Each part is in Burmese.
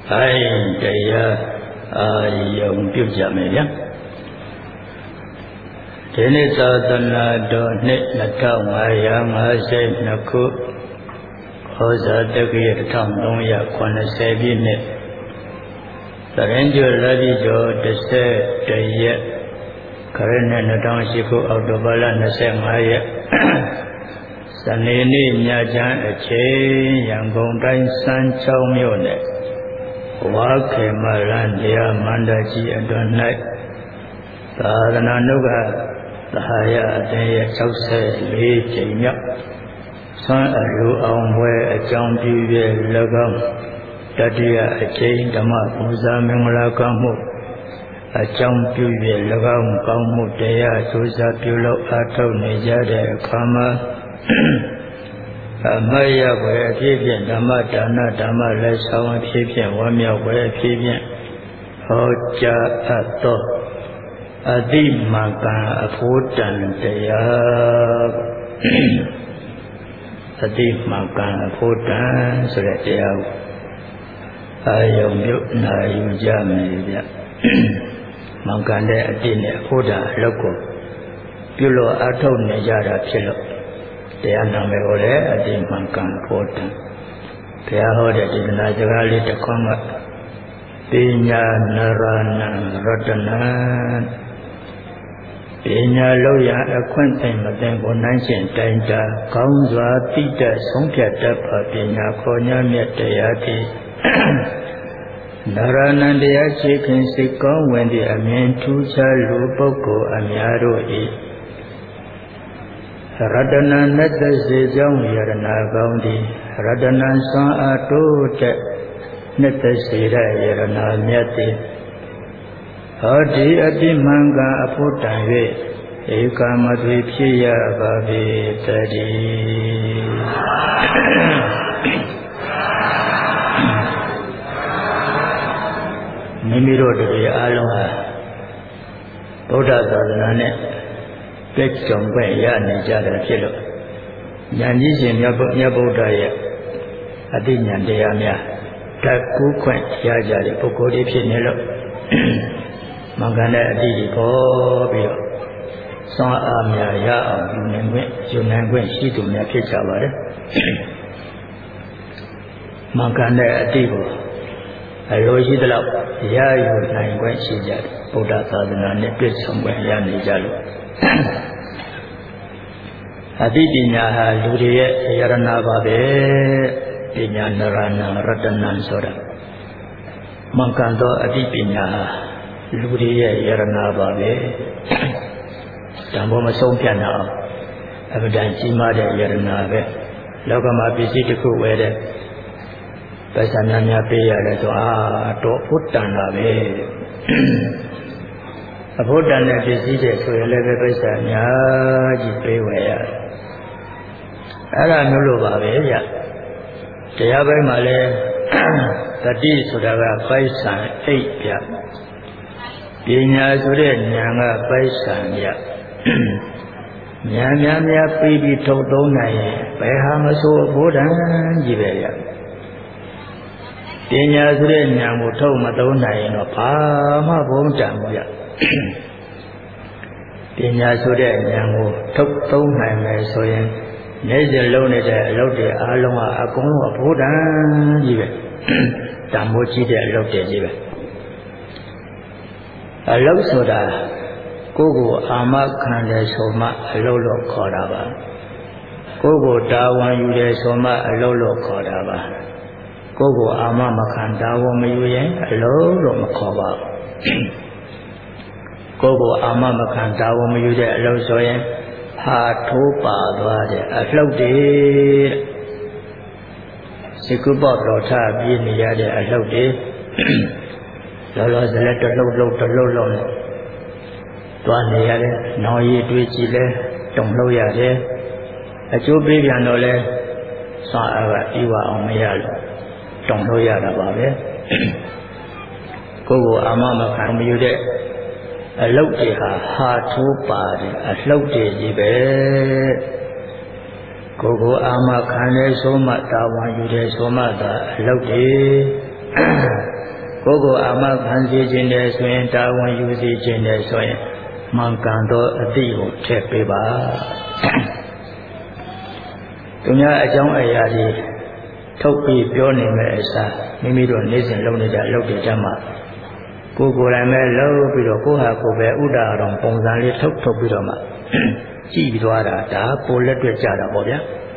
aiတရားအာယုံပြုကြမယ်ဗျာဒီနေ့သာသနာတော်နှစ်2552ခုဩဇာတက္ကရာ1380ပြည့်နှစ်သရင်ကျော်လာပြီကျော်11ရက်ခရစ်နှစ်2008ခုအောက်တိုဘာလ25ရက်စနေနေ့ညချမ်းအချိန်ရန်ကုန်တိုင်းစမ်းချောင်းမြို့နယ်ဝါခေမရန်တရားမန္တကြီးအတွင်း၌သာသနာ့နုကသဟာယအသင်းရဲ့64ကြိမ်မြောက်ဆွမ်းအလူအောင်ပွဲအကြောင်းပြု၍၎င်းတတိယအကျိန်ဓမ္မပူဇာမင်္ဂလာကောင်းမှုအကြောင်းပြု၍၎င်းကောင်းမှုတရားစူးစမ်းပြုလုပ်အားထုတ်နေကြတဲ့အခါမှာအမယဘွယ်အဖြစ်ဖြင့်ဓမ္မဒါနဓမ္မလက်ဆောင်အဖြစ်ဖြင့်ဝမ်းမြောက်ဘွယ်အဖြစ်ဖြင့်ဟောကြားအပ်သောအတိမကံအဖို့တန်တရားအတိမကံအဖို့တန်ဆိုတဲ့တရားကိုအာယုံပြုနာယူကြမယ်ဗျမကံတဲ့အတိနဲ့အဖို့တန်အလုပ်ကိုပြုလို့အထုတ်နေကြတာဖြစ်လို့တရားနာမယ်ဟောတယ်အတိမကံအဖို့တန်ဘုရားဟောတဲ့ဒီနာစကားလေးတစ်ခွန်းကပညာနရဏရတနာပညာလို့ရအခွင့်အရေးမသိကိုနိုင်ရှင်တိုင်တာကောင်းစွာသိတတ်ဆုံးဖြတ်တတ်ပါပညာခေါ်ညမြတ်တရားတိနရဏံတရားရှိခင်စိတ်ကောင်းဝင်သည့်အမြင်ထူးခြားလူပုဂ္ဂိုလ်အများတို့၏ရတနာနဲ့သက်စေကြောင်းယရနာကောင်းသည်ရတနာစွမ်းအားတိုးတက်နဲ့သက်စေတဲ့ယရနာမြတ်သည်ဟောဒီအတိမံကအဖို့တန်၍ဧကမသွေဖြစ်ရပါပေတည်းမိမိတို့တွေအားလုံးဟာဗုဒ္ဓသာသနာနဲ့ကြွကြုံခွင့်ရနေကြတယ်ဖြစ်လို့ဉာဏ်ကြီးရှင်မြတ်ဗုဒ္ဓရဲ့အတိဉာဏ်တရားများဓာတ်ကူးခွင့်ရကြတဲ့ပုဂ္ဂိုလ်တွေဖြစ်နေလို့မင်္ဂန်တဲ့အတိတွေပေါ်ပြီးတော့စွမ်းအားများရအောင်ယူနိုင်ခွင့်ရှိသူများဖြစ်ကြပါတယ်မင်္ဂန်တဲ့အတိကိုအလိုရှိသလောက်ရယူနိုင်ခွင့်ရှိကြတယ်ဗုဒ္ဓသာသနာနဲ့ပြည့်စုံခွင့်ရနေကြလို့အတိပညာဟာလူတွေရဲ့ယရနာပါပဲပညာနရဏရတနာဆိုတာမင်္ဂန်သောအတိပညာဟာလူတွေရဲ့ယရနာပါပဲတန်ဖိုးမဆုံးဖြတ်နိုင်အောင်အပဒံကြီးမားတဲ့ယရနာပဲလောကမှာပစ္စည်းတစ်ခုဝယ်တဲ့ပစ္စည်းများပေးရတယ်ဆိုတော့ဘုဒ္ဓံလာပဲအဘုဒ္ဓံနဲ့ပစ္စည်းတွေဆိုရင်လည်းပဲပစ္စည်းများကြီးပေးဝယ်ရတယ်အဲ့ဒါမျိုးလိုပါပဲဗျတရားပိုင်းမှာလည်းတတိဆိုတာကပိုက်ဆံအိတ်ပြပညာဆိုတဲ့ဉာဏ်ကပိုက်ဆံပြဉာဏ်များပြီးထုတ်သုံးနိုင်ရင်ဘယ်ဟာမဆိုဘုဒ္ဓံကြီးပဲရပညာဆိုတဲ့ဉာဏ်ကိုထုတ်မသုံးနိုင်ရင်တော့ဘာမှဘုံတန်ဘူးရပညာဆိုတဲ့ဉာဏ်ကိုထုတ်သုံးနိုင်မယ်ဆိုရင်နေ့စဉ်လုံးနေတဲ့အလုပ်တွေအားလုံးကအကုန်လုံးအဘုဒ္ဓံကြီးပဲတန်ဖိုးကြီးတဲ့အလုပ်တွေကြီးပဲအလုပ်ဆိုတာကိုယ်ကိုအာမခံတယ်ဆိုမှအလုပ်လို့ခေါ်တာပါကိုယ်ကိုတာဝန်ယူတယ်ဆိုမှအလုပ်လို့ခေါ်တာပါကိုယ်ကိုအာမမခံတာဝန်မယူရင်အလုပ်လို့မခေါ်ပါဘူးကိုယ်ကိုအာမမခံတာဝန်မယူတဲ့အလုပ်ဆိုရင်ဟာထိုးပါသွားတဲ့အလှုပ်တွေစိတ်ကူးပေါတော်ထပြီးနေရတဲ့အလှုပ်တွေလောလောဆယ်လည်းတလှုပ်နဲ့သွားနေရတယ်။နောင်ရည်တွေးကြည့်လဲတုံလှုပ်ရတယ်။အကျိုးပေးပြန်တော့လဲစွာအားကပြီးဝအောင်မရလို့တုံလှုပ်ရတာပါပဲ။ကိုယ်ကိုအာမမခံမယူတဲ့အလုတ်တွေဟာထိုးပါတယ်အလှုပ်တွေကြီးပဲ။ကိုယ်ကိုအာမခံလဲဆိုမှတာဝန်ယူတယ်ဆိုမှသာအလုတ်တွေကိုယ်ကိုအာမခံစေခြင်းနဲ့ဆိုရင်တာဝန်ယူစေခြင်းနဲ့ဆိုရင်မှန်ကန်သောအသည့်ကိုထည့်ပေးပါသူများအကြောင်းအရာတွေထုတ်ပြီးပြောနေမဲ့အစားမိမိတို့နေ့စဉ်လုပ်နေကြလုပ်တဲ့တမ်းမှာကိုယ်ကိုယ်တိုင်ပဲလုပ်ပြီးတော့ကိုယ်ဟာကိုယ်ပဲဥဒါအောင်ပုံစံလေးထုတ်ပြီးတော့မှကြည့်ပြီးသွားတာဒါပိုလက်တွေ့ကြတာပေါ့ဗျာ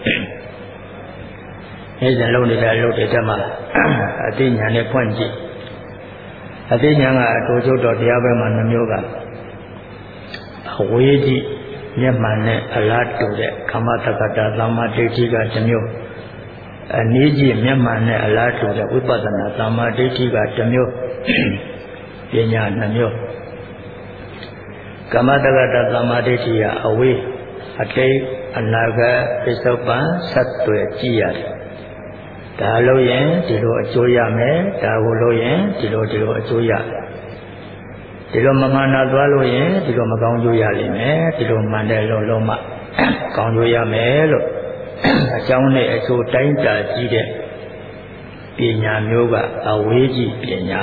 နေ့စဉ်လုပ်နေကြလုပ်တဲ့တမ်းမှာအသိဉာဏ်နဲ့ဖွင့်ကြည့်အသိဉာဏ်ကအတူချုပ်တော်တရားပဲမှာနှမျိုးကအဝေးကြီးမျက်မှန်နဲ့အလားတူတဲ့ခမတက္ကတာသမ္မာဒိဋ္ဌိကတစ်မျိုးအနည်းကြီးမျက်မှန်နဲ့အလားတူတဲ့ဝိပဿနာသမ္မာဒိဋ္ဌိကတစ်မျိုးပညာနှမျိုးကမ္မတက္ကတာသမ္မာဒိဋ္ဌိကအဝေးအတိတ်အနာဂတ်ပစ္စုပန်ဆက်သွယ်ကြည့်ရတယ်ဒါလို့ရင်ဒီလိုအကျိုးရမယ်ဒါကိုလို့ရင်ဒီလိုအကျိုးရဒီလိုမမှန်တာသွားလို့ရင်ဒီလိုမကောင်းကျိုးရလိမ့်မယ်ဒီလိုမှန်တယ်လို့လုံးမကောင်းကျိုးရမယ်လို့အကြောင်းနဲ့အကျိုးတိုင်းတာကြည့်တဲ့ပညာမျိုးကအဝေးကြီးပညာ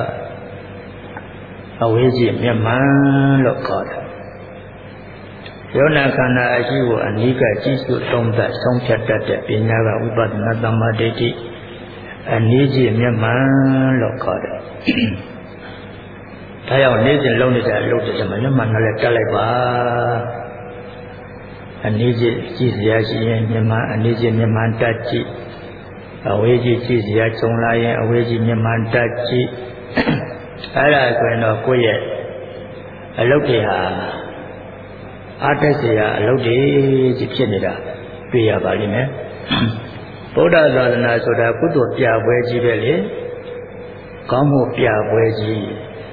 အဝေးကြီးမျက်မှန်လို့ခေါ်တယ်ယောနာခန္ဓာအရှိကိုအနိကကြည့်စုသုံးသပ်ဆုံးဖြတ်တတ်တဲ့ပညာကဝိပဿနာသမ္မာဒိဋ္ဌိအနည်းကြီးမျက်မှန်လို့ခေါ်တယ်ဒါကြောင့်နေ့စဉ်လုံးနေတဲ့လုပ်တဲ့မှာမျက်မှန်နဲ့လည်းတက်လိုက်ပါအနည်းကြီးကြည့်စရာရှိရင်မျက်မှန်အနည်းကြီးမျက်မှန်တက်ကြည့်အဝေးကြီးကြည့်စရာကြုံလာရင်အဝေးကြီးမျက်မှန်တက်ကြည့်အဲ့ဒါဆိုရင်တော့ကိုယ့်ရဲ့အလုပ်တွေဟာအားတက်စရာအလုပ်တွေကြီးဖြစ်နေတာတွေ့ရပါလိမ့်မယ်ဗုဒ္ဓသာသနာဆိုတာကုသိုလ်ပြပွဲကြီးပဲလေကောင်းမှုပြပွဲကြီး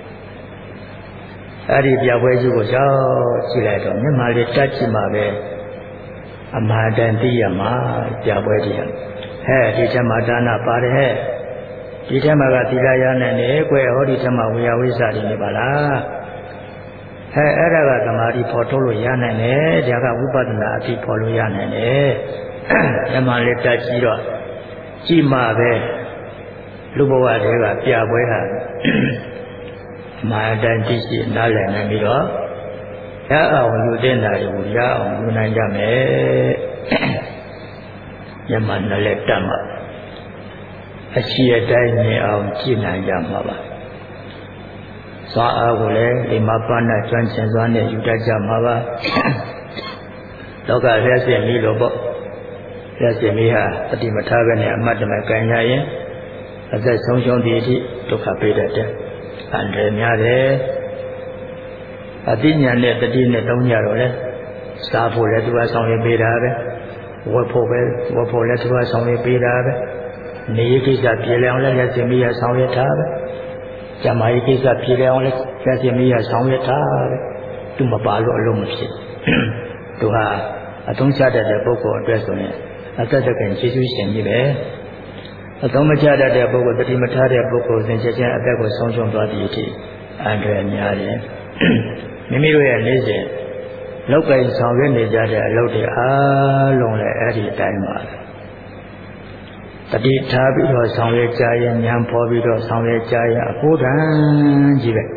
အဲ့ဒီပြပွဲကြီးကိုကြောက်ကြည့်လိုက်တော့မျက်မှန်လေးတက်ကြည့်မှပဲအမှားတန်သိရမှာပြပွဲကြီးဟဲ့ဒီထက်မှဒါနပါတယ်ဟဲ့ဒီထက်မှကသီလရနိုင်တယ်ကွယ်ဟောဒီထက်မှဝေယဝိသတိနေပါလားအဲ့ဒါကသမာဓိဖော်ထုတ်လို့ရနိုင်တယ်ဒါကဝိပဿနာအသိဖော်လို့ရနိုင်တယ်ဓမ္မလေးတက်ကြည့်တော့ကြည့်မှပဲလူဘဝတွေကပြပွဲဟာမာတန်တိရှိနားလည်နိုင်ပြီးတော့ရအောင်ယူတဲ့နာတွေကိုရအောင်ယူနိုင်ကြမယ်ညမနဲ့လက်တက်မှာအရှိအတိုင်းမြင်အောင်ကြည့်နိုင်ကြမှာပါစွာအားကိုလည်းဒီမှာပန်းနဲ့ကျွမ်းကျင်စွာနဲ့ယူတတ်ကြမှာပါလောကလက်စင်ပြီးလို့ပေါ့လက်စင်ပြီးဟာအတိမထားပဲနဲ့အမတ်တမဲ့ကြင်ရရင်အသက်ဆုံးရှုံးသည့်အထိဒုက္ခပေးတတ်တယ်အန္တရာယ်များတယ်အတိညာနဲ့တတိနဲ့တုံးကြတော့လေစားဖို့လည်းသူကဆောင်ရပေးတာပဲဝတ်ဖို့လည်းသူကဆောင်ရပေးတာပဲနေရေးကိစ္စပြေလည်အောင်လည်းလက်စင်ပြီးရဆောင်ရထားပဲကျမကြီးကိစ္စပြေလည်အောင်လည်းလက်စင်ပြီးရဆောင်ရထားပဲသူမပါလို့အလုံးမဖြစ်သူဟာအသုံးချတတ်တဲ့ပုဂ္ဂိုလ်အတွက်ဆိုရင်အသက်တကယ်ကျေးဇူးရှင်ကြီးပဲအသုံးမချတတ်တဲ့ပုဂ္ဂိုလ်တတိမထားတဲ့ပုဂ္ဂိုလ်စဉ်ချက်ချင်းအသက်ကိုဆုံးရှုံးသွားသည့်အထိအန္တရာယ်များတယ်မိမိတို့ရဲ့နေ့စဉ်လောက်ကင်ဆောင်ရွက်နေကြတဲ့အလုပ်တွေအားလုံးလည်းအဲ့ဒီအတိုင်းပါတတိထားပြီးတော့ဆောင်ရွက်ကြရင်ဉာဏ်ပေါ်ပြီးတော့ဆောင်ရွက်ကြရင်အဖို့တန်းကြီးပဲ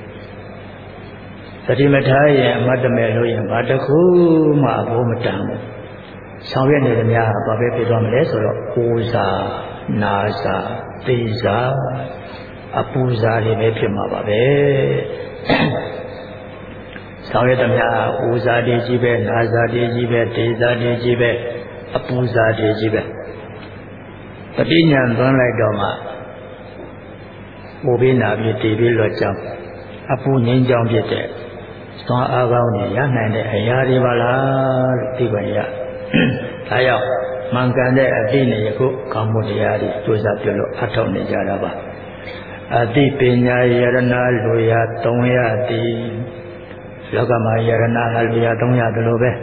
တတိမထားရင်အမတ်တမဲ့လို့ရင်ဘာတစ်ခုမှအဖို့မတန်ဘူးဆောင်ရွက်နေသမျှဘာပဲဖြစ်သွားမလဲဆိုတော့ကိုယ်စာနာစာသိစာအပူစာတွေပဲဖြစ်မှာပါပဲဆောင်ရွက်သမျှဦးစာတွေကြီးပဲနာစာတွေကြီးပဲဒေစာတွေကြီးပဲအပူစာတွေကြီးပဲတတိညာသွန်းလိုက်တော့မှပိုပြီးနာပြီးတည်ပြီးလွတ်ကြောင်းအပူငိမ့်ကြောင်းဖြစ်တဲ့သွားအားကောင်းနေရနိုင်တဲ့အရာတွေပါလားလို့သိပါရဒါကြောင့်မှန်ကန်တဲ့အသိနဲ့ယခုကောင်းမှုတရားတွေကြိုးစားပြလို့အထောက်နေကြတာပါအသိပညာယရဏလူရ300တိလောကမှာယရဏဟာလူရ300တလို့ပဲ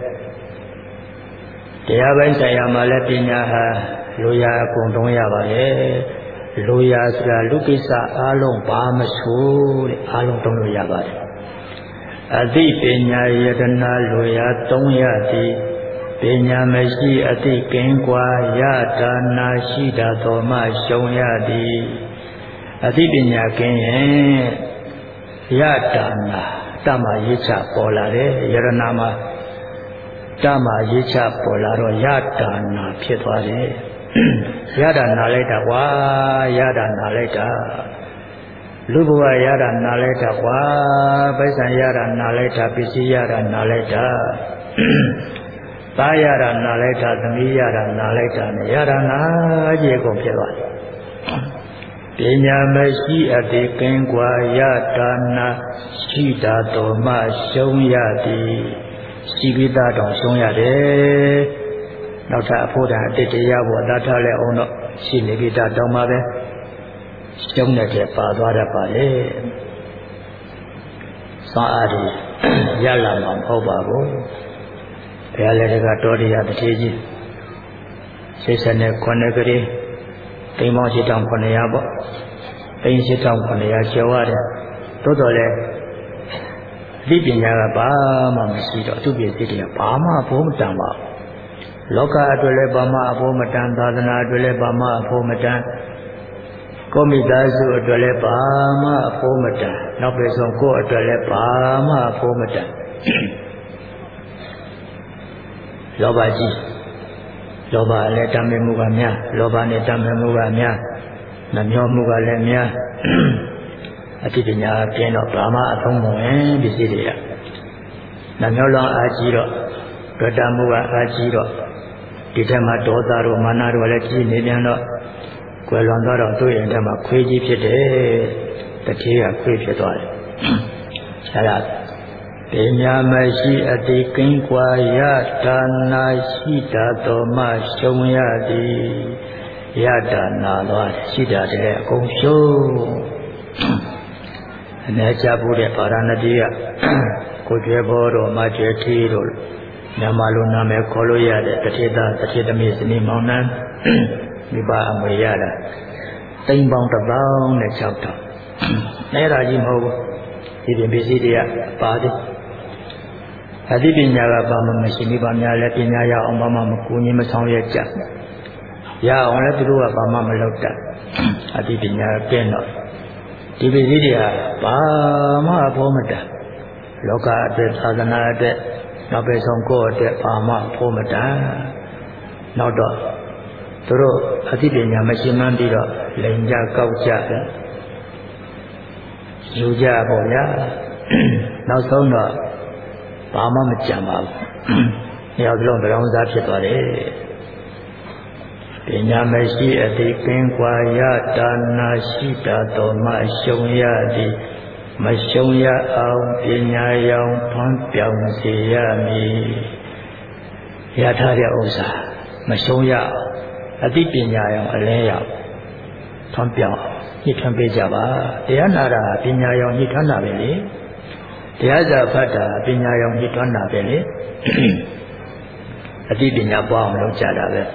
တရားပိုင်းဆိုင်ရာမှာလည်းပညာဟာလူရအကုန်300ပါလေလူရဆိုတာလူကိစ္စအားလုံးဘာမဆိုးတဲ့အားလုံးသုံးလို့ရပါတယ်အသိပညာယရဏလူရ300တိပညာမရှိအသိကင်းကွာယတာနာရှိတာတော်မှရှုံရသည်အသိပညာကင်းရင်ယတာနာတမရေးချပေါ်လာတယ်ယရဏမှာတမရေးချပေါ်လာတော့ယတာနာဖြစ်သွားတယ်ယတာနာလိုက်တာကွာယတာနာလိုက်တာလူဘဝယတာနာလိုက်တာကွာပိုက်ဆံယတာနာလိုက်တာပစ္စည်းယတာနာလိုက်တာသားရတာနာလိုက်တာသမီးရတာနာလိုက်တာနဲ့ရတာနာကြီးကုန်ဖြစ်သွားတယ်ပညာမရှိအတိကင်းกว่าယတာနာရှိတာတော်မှရှုံးရသည်ရှိပြီးသားတော်ရှုံးရတယ်နောက်ထပ်အဖို့တန်အတိတ်တရားပေါ်သာထားလဲအောင်တော့ရှိနေပြီးသားတောင်းပါပဲရှုံးတဲ့ပါသွားတတ်ပါလေသာအားရရလာမှာမဟုတ်ပါဘူးဘုရားလည်းကတော်တရားတထေကြီး69ကလေးတိမ်ပေါင်း8900ပေါ့တိမ်8900ကျော်ရတယ်တိုးတော်လဲဒီပညာကဘာမှမရှိတော့အထုပ္ပစိတ်တွေကဘာမှအဖို့မတန်ပါဘူးလောကအတွက်လည်းဘာမှအဖို့မတန်သာသနာအတွက်လည်းဘာမှအဖို့မတန်ကိုမိသားစုအတွက်လည်းဘာမှအဖို့မတန်နောက်ပဲဆုံးကိုယ့်အတွက်လည်းဘာမှအဖို့မတန်လောဘကြီးလောဘလည်းတမ်းမှုကများလောဘနဲ့တမ်းမှုကများနှမျောမှုကလည်းများအတိပညာကျင်းတော့ဘာမှအသုံးမဝင်ပစ္စည်းတွေကနှမျောလောင်အားကြီးတော့ဒွတမှုကအားကြီးတော့ဒီထက်မှဒေါသတို့မာနတို့လည်းကြီးနေပြန်တော့ကွယ်လွန်သွားတော့သူ့ရင်ထဲမှာခွေးကြီးဖြစ်တယ်တတိယခွေးဖြစ်သွားတယ်အဲဒါပညာမရှိအတိကင်းกว่าယတာနာရှိတာတော်မှရှုံးရသည်ယတာနာတော့ရှိတာတည်းအကုန်ရှုံးအနေချဖို့တဲ့ဗာရာဏသီကကိုကျွဲဘောတော်မကျွဲထီးတို့မြန်မာလိုနာမည်ခေါ်လို့ရတဲ့တထေသာတထေသမီးစနီမောင်နှံမိဘအမွေရတာတိမ်ပေါင်း1000နဲ့6000နဲ့ရာကြီးမဟုတ်ဘူးဒီပစ္စည်းတွေကပါတယ်အသိပညာကဘာမှမရှိမိပါများလဲပညာရအောင်ဘာမှမကူညီမဆောင်ရွက်ကြရအောင်လဲသူတို့ကဘာမှမလုပ်တတ်အသိပညာကင်းတော့ဒီပစ္စည်းတွေကဘာမှအဖို့မတတ်လောကအတွက်သာသနာအတွက်နောက်ပဲဆုံးကိုယ့်အတွက်ဘာမှအဖို့မတတ်နောက်တော့သူတို့အသိပညာမရှိမှန်းပြီးတော့လိန်ကြကောက်ကြတယ်ယူကြပေါ့ဗျာနောက်ဆုံးတော့ဘာမှမကြံပါဘူး။ရောက်တော့ဗလောင်းစားဖြစ်သွားတယ်။ပညာမရှိအတိကင်းกว่าယတာနာရှိတာတော်မှရှုံးရသည်မရှုံးရအောင်ပညာရောင်ထွန်းပြောင်းစေရမည်။ရထားတဲ့ဥစ္စာမရှုံးရအောင်အတိပညာရောင်အလဲရောက်ထွန်းပြောင်းညှိထွန်းပေးကြပါ။တရားနာတာပညာရောင်ညှိထွန်းတာပဲလေ။တရားစာဖတ်တာပညာရောင်ညှိထွန်းတာပဲလေအတိပညာပွားအောင်လုပ်ကြတာပဲ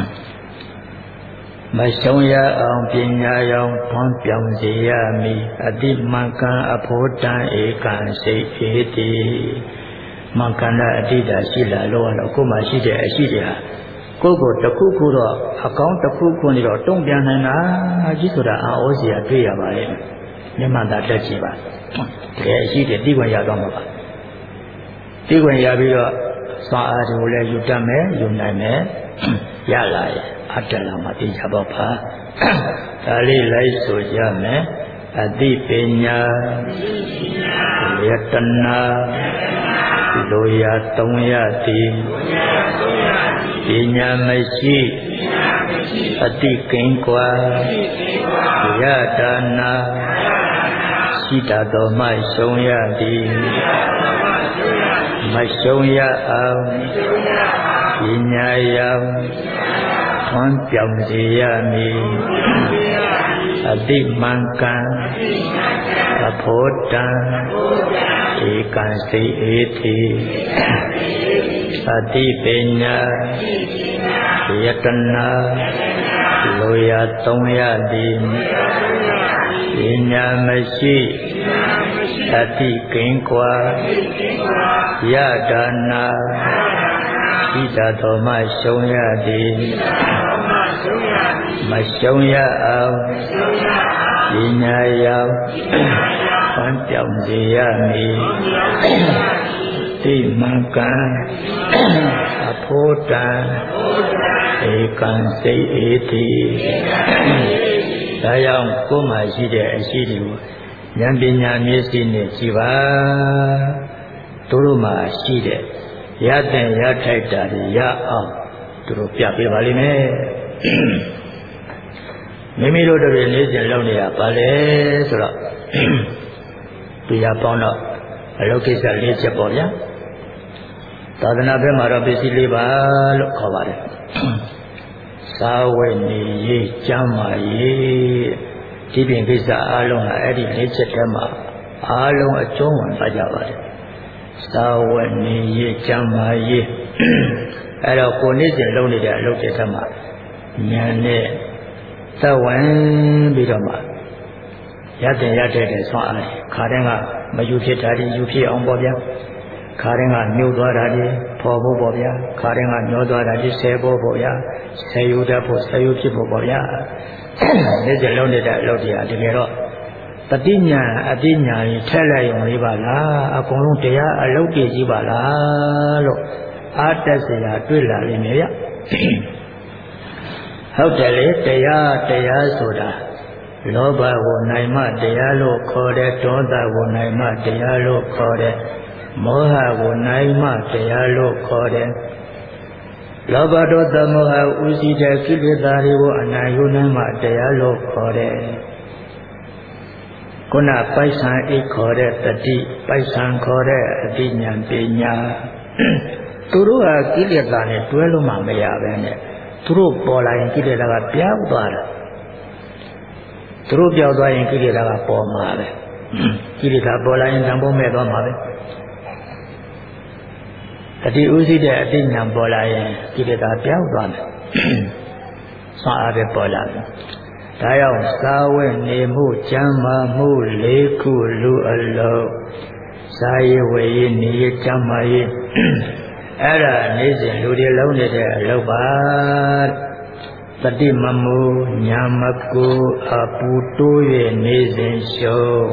မရှုံးရအောင်ပညာရောင်ထွန်းပြောင်းစေရမည်အတိမှန်ကန်အဖို့တန်ဧကံစိတ်ဧတိမှန်ကန်တဲ့အတိတာရှိလာလို့ကတော့ကိုယ်မှရှိတဲ့အရှိတွေဟာကိုယ်ကိုတစ်ခုခုတော့အကောင်းတစ်ခုခုနေတော့တုံ့ပြန်နိုင်တာကြီးဆိုတာအာဩစီရတွေ့ရပါလေမျက်မှန်သာတက်ကြည့်ပါတကယ်ရှိတယ်တိခွင့်ရတော့မှာပါတိခွင့်ရပြီးတော့စွာအားတွေကိုလည်းယူတတ်မယ်ယူနိုင်မယ်ရလာရဲ့အတ္တလာမှာသိကြပါပါဒါလေးလိုက်ဆိုကြမယ်အတိပညာယတနာလိုရာ3ရသည်ပညာမရှိအတိကင်းกว่าယတာနာရှိတာတော်မှရှုံးရသည်မရှုံးရအောင်ပညာရောင်ထွန်းပြောင်းစေရမည်အတိမှန်ကန်အဖို့တန်ဧကံစိတ်ဧတိအတိပညာယတနာလိုရာ3ရသည်ပညာမရှိအတိကင်းกว่าယတာနာဣဒတော်မှရှုံးရသည်မရှုံးရအောင်ပညာရောက်ဝမ်းပြောင်းစေရမည်တိမံကံအဖို့တံဧကံစိတ်ဧတိဒါကြောင့်ကိုယ်မှာရှိတဲ့အရှိတွေကိုဉာဏ်ပညာမျက်စိနဲ့ကြည့်ပါသူတို့မှာရှိတဲ့ရတဲ့ရထိုက်တာတွေရအောင်သူတို့ပြပေးပါလိမ့်မယ်မိမိတို့တွေနေ့စဉ်လုပ်နေရပါလေဆိုတော့တရားပေါင်းတော့အလုပ်ကိစ္စ၄ချက်ပေါ့ဗျာသာသနာ့ဘက်မှာတော့ပစ္စည်း၄ပါးလို့ခေါ်ပါတယ်စာဝတ်နေရေးကျမ်းမာရေးဒီပြင်ကိစ္စအားလုံးကအဲ့ဒီ၄ချက်ထဲမှာအားလုံးအကျုံးဝင်ပါကြပါတယ်စာဝတ်နေရေးကျမ်းမာရေးအဲ့တော့ကိုနေ့စဉ်လုပ်နေတဲ့အလုပ်တွေထဲမှာဉာဏ်နဲ့သက်ဝင်ပြီးတော့မှရတဲ့ရတဲ့ဆွမ်းအားခါတိုင်းကမယူဖြစ်တာဒီယူဖြစ်အောင်ပေါ့ဗျာခါတိုင်းကမြုပ်သွားတာဒီဖော်ဖို့ပေါ့ဗျာခါတိုင်းကညှောသွားတာဒီဆယ်ဖို့ပေါ့ဗျာဆယ်ယူတတ်ဖို့ဆယ်ယူဖြစ်ဖို့ပေါ့ဗျာနေ့စဉ်လုပ်နေတဲ့အလုပ်တွေကတကယ်တော့တတိညာအတိညာကြီးထက်လိုက်ရုံလေးပါလားအကုန်လုံးတရားအလုပ်တွေကြီးပါလားလို့အားတက်စရာတွေ့လာလိမ့်မယ်ဗျဟုတ်တယ်လေတရားဆိုတာလောဘကိုနိုင်မှတရားလို့ခေါ်တယ်ဒေါသကိုနိုင်မှတရားလို့ခေါ်တယ်မောဟကိုနိုင်မှတရားလို့ခေါ်တယ်လောဘဒေါသမောဟဥရှိတဲ့ကိလေသာတွေကိုအနိုင်ယူနိုင်မှတရားလို့ခေါ်တယ်ခုနပိုက်ဆံအိတ်ခေါ်တဲ့တတိပိုက်ဆံခေါ်တဲ့အတိညာပညာသူတို့ကကိလေသာနဲ့တွဲလို့မှမရပဲနဲ့သူတို့ပေါ်လာရင်ကိလေသာကပြောင်းသွားတယ်သူတို့ပြောင်းသွားရင်ကိလေသာကပေါ်မှာပဲကိလေသာပေါ်လာရင်တန်ဖိုးမဲ့သွားမှာပဲတတိဥရှိတဲ့အတိညာပေါ်လာရင်ကိလေသာပြောင်းသွားတယ်ဆွမ်းအားပဲပေါ်လာတယ်ဒါကြောင့်စာဝတ်နေမှုကျမ်းမာမှု၄ခုလူအလုံးစာရေးဝေရေးနေရေးကျမ်းမာရေးအဲ့ဒါနေ့စဉ်လူတွေလုံးနေတဲ့အလုပ်ပါတတိမမူညာမကူအပူတိုး၍နေစဉ်ရှုံး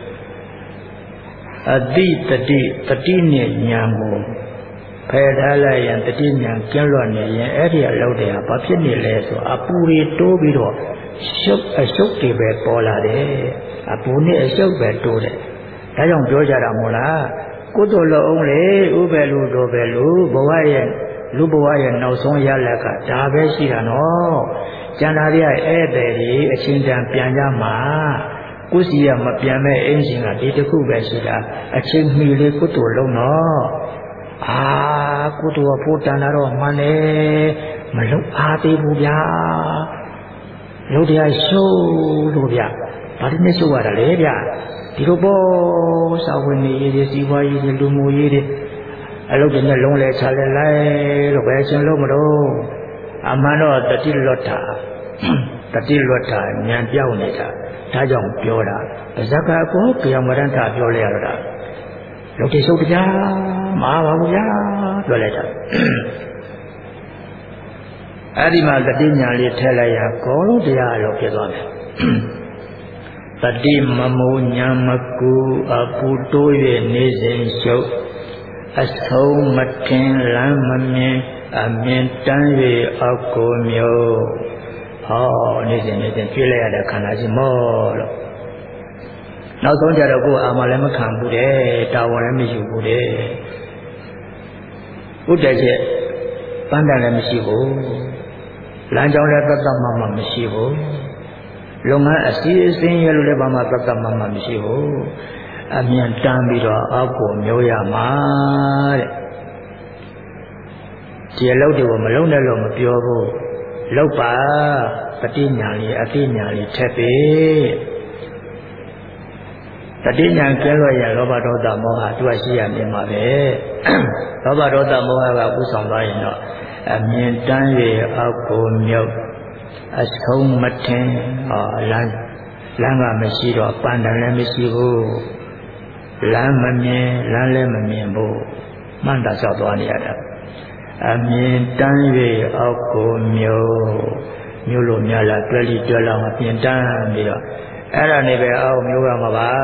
အတိတတိနဲ့ညာကိုဖယ်ထားလိုက်ရင်တတိညာကျင်းလွတ်နေရင်အဲ့ဒီအလုပ်တွေကဘာဖြစ်နေလဲဆိုအပူတွေတိုးပြီးတော့အရှုပ်တွေပဲပေါ်လာတယ်အပူနဲ့အရှုပ်ပဲတိုးတယ်ဒါကြောင့်ပြောကြတာမို့လားကုသိုလ်လုံးအောင်လေဥပဲလူတို့ပဲလူဘဝရဲ့လူဘဝရဲ့နောက်ဆုံးရလက်ကဒါပဲရှိတာနော်ကျန်တာတွေကဧည့်သည်တွေအချင်းတန်ပြန်ကြမှာကုစီရမပြန်မဲ့အင်းရှင်ကဒီတစ်ခုပဲရှိတာအချင်းမီလေးကုသိုလ်လုံးနော်ကုသိုလ်ဖို့တန်တာတော့မှန်တယ်မလုံအားသေးဘူးဗျာလူတရားရှုလို့ဗျဘာလို့နဲ့ရှုရတာလဲဗျဒီလိုပေါ့စာဝင်နေရေးစီပွားရေးလူမှုရေးတွေအလုပ်တွေနဲ့လုံးလဲချလဲလိုက်လို့ပဲရှင်လို့မလို့အမှန်တော့တတိလွတ်တာဉာဏ်ပြောင်းနေတာဒါကြောင့်ပြောတာပါဇက်ကကောကြောင်မရန်တာပြောလိုက်ရတာလူတွေရှုပ်ကြမအားပါဘူးဗျာပြောလိုက်တာအဲ့ဒီမှာတတိညာလေးထည့်လိုက်ရကောလုံးတရားလို့ဖြစ်သွားတယ်တတိမမူညာမကူအပူတိုး၍နေစဉ်ရှုပ်အဆုံးမထင်လမ်းမမြင်အမြင်တန်း၍အောက်ကိုမျိုးဟောနေစဉ်ပြည့်လိုက်ရတဲ့ခန္ဓာရှိမောလို့နောက်ဆုံးကြတော့ကိုယ်အာမလည်းမခံဘူးတဲ့တာဝန်လည်းမရှိဘူးတဲ့ဥဒ္ဒချက်ပန်းတန်လည်းမရှိဘူးလမ်းကြောင်းလည်းသတ်သတ်မှမှမရှိဘူးလုပ်ငန်းအစီအစဉ်ရလို့လည်းဘာမှသတ်သတ်မှမှမရှိဘူးအမြန်တန်းပြီးတော့အောက်ကိုမျိုးရမှာတဲ့ဒီအလုပ်တွေကိုမလုပ်နဲ့လို့မပြောဘူးလုပ်ပါပဋိညာလေးအတိညာလေးထက်ပြီတတိညာကျဲလွယ်ရလောဘဒေါသမောဟသူကရှိရနေမှာပဲလောဘဒေါသမောဟကဥဆောင်သွားရင်တော့အမြင်တမ်း၍အောက်ကိုမြုပ်အဆုံးမထင်လမ်းကမရှိတော့ပန်းတန်လည်းမရှိဘူးလမ်းမမြင်လမ်းလည်းမမြင်ဘူးမှန်တာဆောက်သွားနေရတာအမြင်တမ်း၍အောက်ကိုမြုပ်လို့များလာတွဲလိတွဲလောင်အပြင်တမ်းပြီးတော့အဲ့ဒါနေပဲအောင်မျိုးကမှာပါ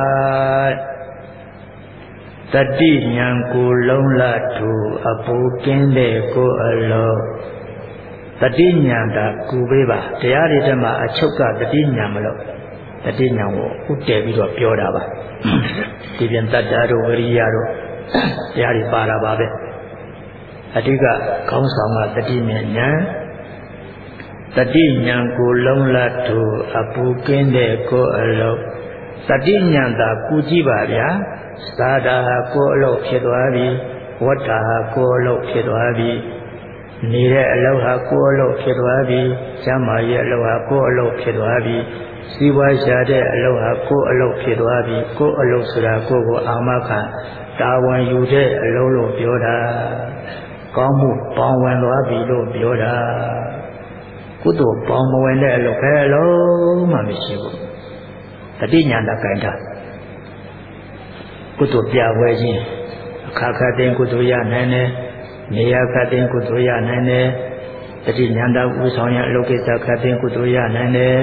တတိညာကိုလုံးလထူအပူကင်းတဲ့ကိုအလောတတိညာတာကူပေးပါတရားတွေထဲမှာအချုပ်ကတတိညာမလို့တတိညာကိုဥတည်ပြီးတော့ပြောတာပါဒီပြန်တတ္တတို့ဝရိယတို့တရားတွေပါတာပါပဲအဓိကခေါင်းဆောင်ကတတိညာတတိညာကိုလုံးလထူအပူကင်းတဲ့ကိုအလောတတိညာတာကူကြည့်ပါဗျာသာတာဟာကိုယ်အလုပ်ဖြစ်သွားပြီဝတ္တာဟာကိုယ်အလုပ်ဖြစ်သွားပြီနေတဲ့အလုပ်ဟာကိုယ်အလုပ်ဖြစ်သွားပြီကျမ်းမာရဲ့အလုပ်ဟာကိုယ်အလုပ်ဖြစ်သွားပြီစီးပွားရှာတဲ့အလုပ်ဟာကိုယ်အလုပ်ဖြစ်သွားပြီကိုယ်အလုပ်ဆိုတာကိုယ်ကိုအာမခံတာဝန်ယူတဲ့အလုပ်လို့ပြောတာကောင်းမှုပေါင်းဝင်သွားပြီလို့ပြောတာကုသိုလ်ပေါင်းမဝင်တဲ့အလုပ်ပဲအလုံးမှမရှိဘူးတတိညာတကိုင်တာကုသိုလ်ပြပွဲခြင်းအခါခတ်တဲ့ကုသိုလ်ရနိုင်တယ်နေရာခတ်တဲ့ကုသိုလ်ရနိုင်တယ်တတိညာတဥဆောင်ရအလုပ်ကိစ္စခတ်တဲ့ကုသိုလ်ရနိုင်တယ်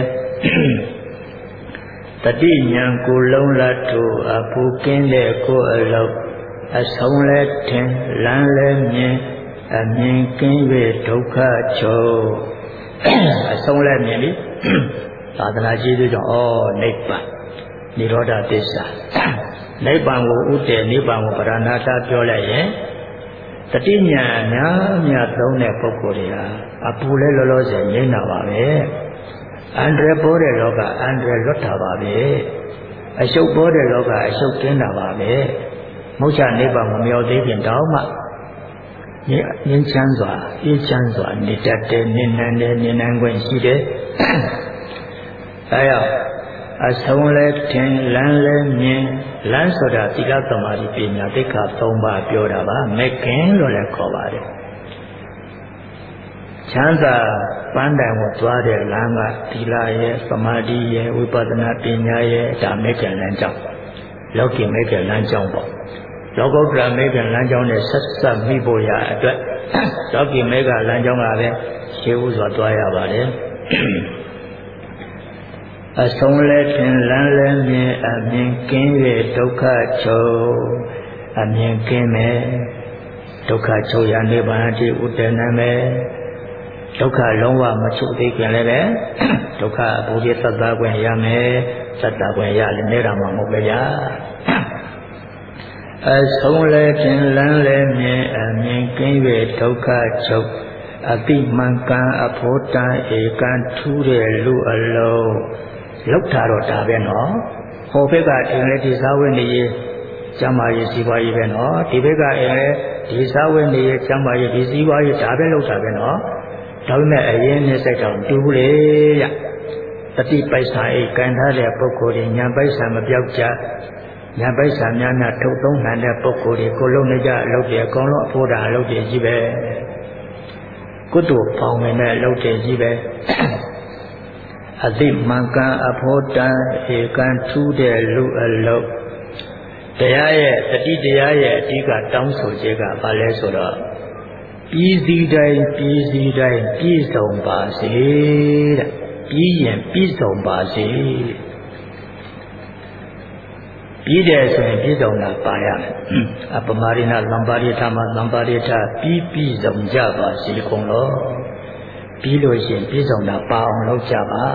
တတိညာကိုလုံးလတ်ထို့အပူကင်းတဲ့ကိုယ်အလုပ်အဆုံးလဲထင်လမ်းလဲမြင်အမြင်ကင်း၍ဒုက္ခချုပ်အဆုံးလဲမြင်ပြီသာသနာကျေးဇူးကြောင့်နိဗ္ဗာန်និရောဓသစ္စာနိဗ္ဗာန်ကိုဥတည်နိဗ္ဗာန်ကိုပရဏာထပြောလိုက်ရင်တတိညာများသုံးတဲ့ပုဂ္ဂိုလ်တွေဟာအပူလဲလောလောဆယ်ငြိမ်းတာပါပဲအန္တရာယ်ပေါ်တဲ့လောကအန္တရာယ်လွတ်တာပါပဲအရှုပ်ပေါ်တဲ့လောကအရှုပ်ကင်းတာပါပဲမုတ်ချနိဗ္ဗာန်ကိုမရောက်သေးခင်တောင်မှငြိမ်းချမ်းစွာအေးချမ်းစွာနေတတ်တဲ့နေနိုင်တဲ့နေနိုင်ခွင့်ရှိတယ်ဒါကြောင့်အဆုံးလဲထင်လမ်းလဲမြင်လမ်းဆိုတာသီလသမာဓိပညာသိက္ခာ၃ပါးပြောတာပါမက်ကင်လို့လည်းခေါ်ပါတယ်ချမ်းသာပန်းတိုင်ကိုသွားတဲ့လမ်းကသီလရဲ့သမာဓိရဲ့ဝိပဿနာပညာရဲ့ဒါမက်ကင်လမ်းကြောင်းလောကီမက်ကင်လမ်းကြောင်းပေါ့လောကုတ္တရာမက်ကင်လမ်းကြောင်းနဲ့ဆက်ဆက်မိဖို့ရအတွက်လောကီမက်ကလမ်းကြောင်းကပဲရှေးဥစွာသွားရပါတယ်အဆုံးလဲထင်လမ်းလဲမြင်အမြင်ကင်း၍ဒုက္ခချုပ်အမြင်ကင်းမယ်ဒုက္ခချုပ်ရနိဗ္ဗာန်တိဥတ္တနမယ်ဒုက္ခလုံးဝမချုပ်သေးခင်လည်းပဲဒုက္ခဘုရားသတ္တကွယ်ရမယ်သတ္တကွယ်ရလည်းနေတာမှမဟုတ်ပဲဗျာအဆုံးလဲထင်လမ်းလဲမြင်အမြင်ကင်း၍ဒုက္ခချုပ်အတိမံကံအဖို့တန်ဧကံထူးတဲ့လူအလုံးလောက်တာတော့ဒါပဲနော်ဟိုဘက်ကအိမ်လေးဒီစားဝတ်နေရေးကျမ်းမာရေးစီးပွားရေးပဲနော်ဒီဘက်ကအိမ်လေးဒီစားဝတ်နေရေးကျမ်းမာရေးဒီစီးပွားရေးဒါပဲလောက်တာပဲနော်ဒါပေမဲ့အရင်နဲ့စိတ်တော်တူဘူးလေရတတိပိုက်ဆံအိတ်ကန်ထားတဲ့ပုဂ္ဂိုလ်တွေညာပိုက်ဆံမပြောက်ကြညာပိုက်ဆံများနဲ့ထုတ်သုံးနိုင်တဲ့ပုဂ္ဂိုလ်တွေကိုလုံးနေကြအလုပ်တွေအကုန်လုံးအဖို့တာအလုပ်တွေကြီးပဲကုသိုလ်ပေါင်းဝင်တဲ့အလုပ်တွေကြီးပဲအတိမံကံအဖို့တန်ဧကံထူးတဲ့လူအလုပ်တရားရဲ့တတိတရားရဲ့အဓိကတောင်းဆိုချက်ကဘာလဲဆိုတော့ပြည်စည်းတိုင်းပြည့်စုံပါစေတဲ့ပြီးရင်ပြည့်စုံပါစေပြီးတယ်ဆိုရင်ပြည့်စုံတာပါရမယ်အပမာရိဏသံပါရိဋ္ဌမှာသံပါရိဋ္ဌပြည့်စုံကြပါစေကုန်လို့ပြီးလို့ရှိရင်ပြည့်စုံတာပါအောင်လုပ်ကြပါ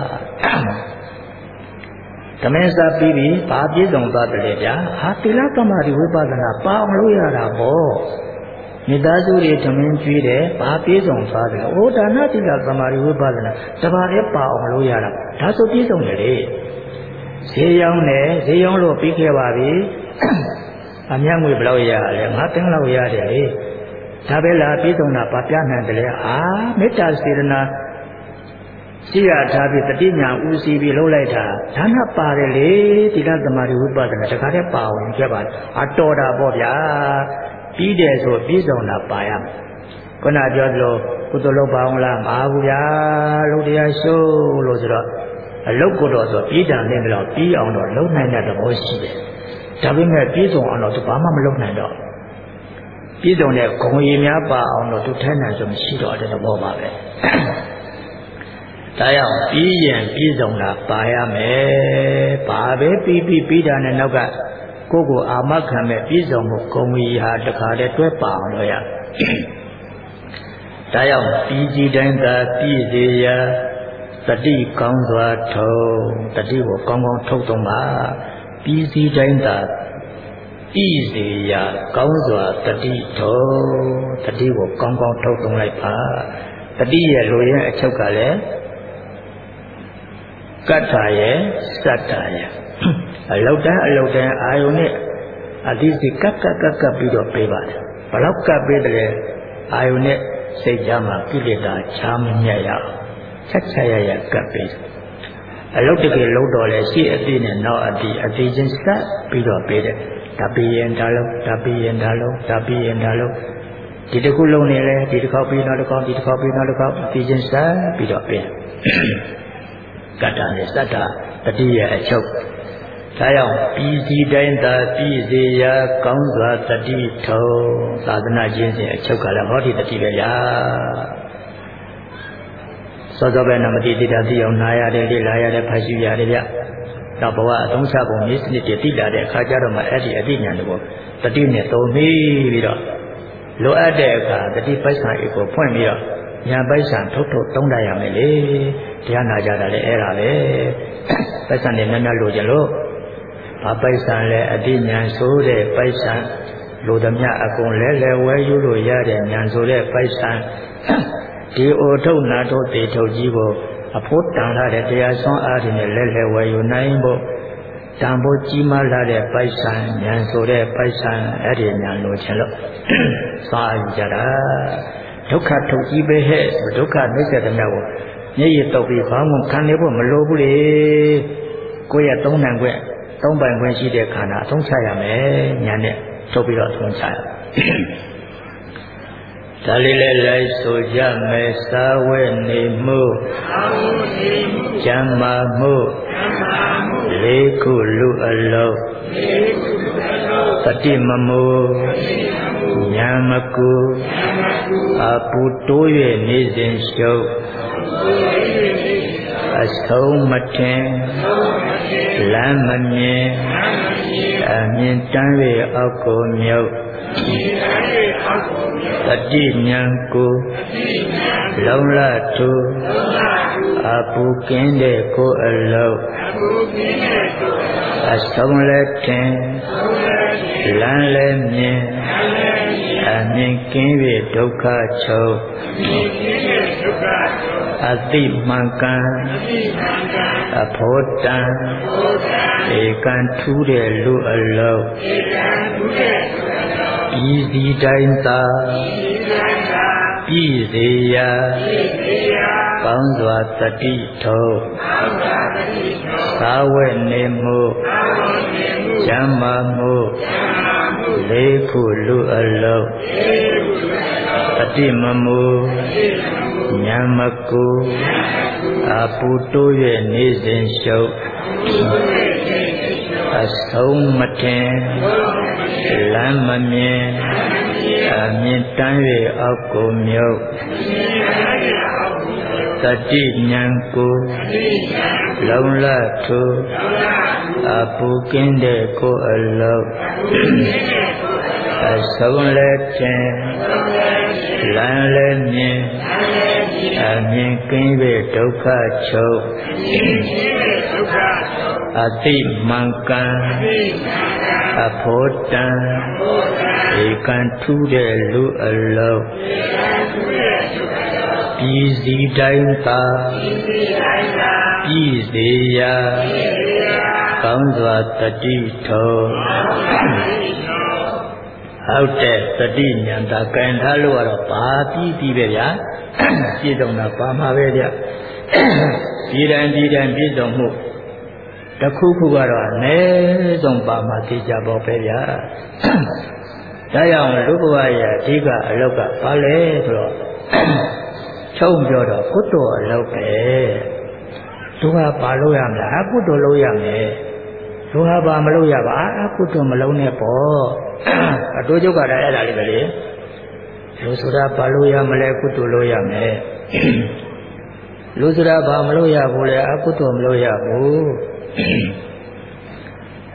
သမင်းစားပြီးပြီဘာပြည့်စုံသွားတယ်လဲဗျာဟာသီလသမာဓိဝိပဿနာပါအောင်လုပ်ရတာပေါ့မိသားစုတွေသမင်းကျွေးတယ်ဘာပြည့်စုံသွားတယ်ဩဒါနသီလသမာဓိဝိပဿနာတပါးလည်းပါအောင်လုပ်ရတာဒါဆိုပြည့်စုံတယ်လေဈေးရောင်းတယ်ဈေးရောင်းလို့ပြီးခဲ့ပါပြီအမြတ်ငွေဘယ်လောက်ရလဲ5သိန်းလောက်ရတယ်လေဒါပဲလားပြည့်စုံတာဘာပြနိုင်တယ်လဲမေတ္တာစေတနာရှိရထားပြီးတတိညာဥစီပြီးလှုပ်လိုက်တာဒါနပါတယ်လေသီလသမာဓိဝိပဿနာတခါတည်းပါဝင်ကြပါအတော်တာပေါ့ဗျာပြီးတယ်ဆိုပြည့်စုံတာပါရမယ်ခုနပြောသလိုကုသိုလ်လုပ်ပါအောင်လားမအားဘူးဗျာလုပ်တရားရှုလို့ဆိုတော့အလုတ်ကိုတော့ဆိုပြည်တံနေတော့ပြီးအောင်တော့လုံနိုင်တဲ့သဘောရှိတယ်ဒါပေမဲ့ပြည်စုံအောင်တော့သူဘာမှမလုပ်နိုင်တော့ပြည်စုံတဲ့ဂုံရည်များပါအောင်တော့သူထိုင်နိုင်ဆိုမရှိတော့တဲ့သဘောပါပဲဒါကြောင့်ပြီးရင်ပြည်စုံတာပါရမယ်ဘာပဲပြီးတာနဲ့နောက်ကကိုအာမခံမဲ့ပြည့်စုံမှုဂုဏ်ဝီဟာတခါတည်းတွဲပါအောင်လို့ရဒါကြောင့်ပြီးကြည်တိုင်းသာပြည့်စေရာတတိကောင်းစွာထုံတတိကိုကောင်းကောင်းထုတ်သုံးပါပြီးစီတိုင်းသာပြည့်စေရာကောင်းစွာတတိထုံတတိကိုကောင်းကောင်းထုတ်သုံးလိုက်ပါတတိရဲ့လိုရင်းအချုပ်ကလည်းကတ္ထာရဲ့စတ္ထာရဲ့အလုတ်တန်းအာယုန်နဲ့အတိစိကပ်ပြီးတော့ပေးပါတယ်ဘလောက်ကပ်ပေးတယ်အာယုန်နဲ့စိတ်ကြမှာကိလေသာချားမညက်ရအောင်ချက်ရကပ်ပေးအလုတ်တကယ်လုံးတော်လဲရှေ့အတိနဲ့နောက်အတိချင်းစပ်ပြီးတော့ပေးတယ်ဒါပြီးရင်ဒါလုံးဒီတစ်ခုလုံးနေလဲဒီတစ်ခေါက်ပြီးနောက်တစ်ခေါက်ဒီတစ်ခေါက်ပြီးနောက်တစ်ခေါက်အတိချင်းစပ်ပြီးတော့ပေးကတ္တနဲ့စတ္တတတိယအချုပ်ဒါကြောင့်ပြီးစီတိုင်းသာပြည်စေရာကောင်းစွာတတိထုံသာသနာချင်းစဉ်အချုပ်ကလည်းဟောဒီတတိပဲရာစောစောပဲနမတိတိတာသိအောင်နားရတယ်လေ့လာရတယ်ဖတ်ရှုရတယ်ဗျနောက်ဘဝအသုံးချပုံနည်းစနစ်တွေသိလာတဲ့အခါကျတော့မှအဲ့ဒီအတိညာတဘောတတိနဲ့သုံးပြီးတော့လိုအပ်တဲ့အခါတတိပိုက်ဆံအေကိုဖွင့်ပြီးတော့ညာပိုက်ဆံထုတ်သုံးတတ်ရမယ်လေတရားနာကြတာလည်းအဲ့ဒါပဲပိုက်ဆံတွေများလိုကြလို့ဘာပိုက်ဆံလဲအတိညာဆိုတဲ့ပိုက်ဆံလိုသမျှအကုန်လဲဝဲယူလို့ရတဲ့ညာဆိုတဲ့ပိုက်ဆံဒီအိုထုတ်နာထုတ်တေထုတ်ကြီးကိုအဖို့တန်လာတဲ့တရားစွမ်းအားတွေနဲ့လဲဝဲယူနိုင်ဖို့တန်ဖို့ကြီးမားလာတဲ့ပိုက်ဆံညာဆိုတဲ့ပိုက်ဆံအဲ့ဒီညာလိုချင်လို့စားကြတာဒုက္ခထုတ်ကြီးပဲဟဲ့ဒုက္ခနှိစ္စတဲ့မြောက်ကိုမျက်ရည်တုပ်ပြီးဘာမှခံနေဖို့မလိုဘူးလေကိုယ့်ရဲ့သုံးပိုင်ခွင့်ရှိတဲ့ခန္ဓာအသုံးချရမယ်ညာနဲ့ထုတ်ပြီးတော့အသုံးချရဒါလေးလည်းလိုက်ဆိုကြမယ်စာဝဲနေမှုကျမ်းမာမှုလေးခုလူအလုံးတတိမမှုညာမကူအပူတိုး၍နေစဉ်ရှုပ်အဆုံးမထင်လမ်းမမြင်အမြင်တမ်း၍အောက်ကိုမြုပ်တတိညာကိုလုံလထုအပူကင်းတဲ့ကိုအလုံးအဆုံးလည်းထင်လမ်းလည်းမြင်အမြင်ကင်း၍ဒုက္ခချုပ်အတိမှန်ကန်အဖို့တန်ဧကံထူးတဲ့လူအလုံးဤစီတိုင်းသာပြည်စေရာကောင်းစွာတတိထုံသာဝဲနေမှုကျမ်းမာမှုလေးခုလူအလုံးတတိမမှုညာမကူအပူတိုး၍နေစဉ်ရှုပ်အဆုံးမထင်လမ်းမမြင်အမြင်တမ်း၍အောက်ကိုမြုပ်တတိညာကိုလုံလထုအပူကင်းတဲ့ကိုအလုံးအဆုံးလည်းထင်လမ်းလည်းမြင်အမြင်ကင်း၍ဒုက္ခချုပ်အတိမှန်ကန်အဖို့တန်ဧကံထူးတဲ့လူအလုံးပြည်စီတိုင်းသာပြည်စေရာကောင်းစွာတတိထုံဟုတ်တဲ့တတိညာတာကင်ထားလို့ကတော့ဘာပြီးပဲဗျာပြည့်စုံတာပါမှာပဲဗျဒီတိုင်းပြည့်စုံမှုတစ်ခုခုကတော့အနည်းဆုံးပါမှာသိကြပါပဲဗျာဒါကြောင့်လူဘဝရဲ့အဓိကအလောက်ကဘာလဲဆိုတော့ချုံပြောတော့ကုသိုလ်အလောက်ပဲသူကဘာလုပ်ရမလဲအကုသိုလ်လုပ်ရမယ်သူကဘာမလုပ်ရပါအကုသိုလ်မလုပ်နဲ့ပေါ့အတိုးချုပ်ကလည်းအဲ့ဒါလေးပဲလေလူဆိုတာဘာလုပ်ရမလဲကုသိုလ်လုပ်ရမယ်လူဆိုတာဘာမလုပ်ရဘူးလဲအကုသိုလ်မလုပ်ရဘူး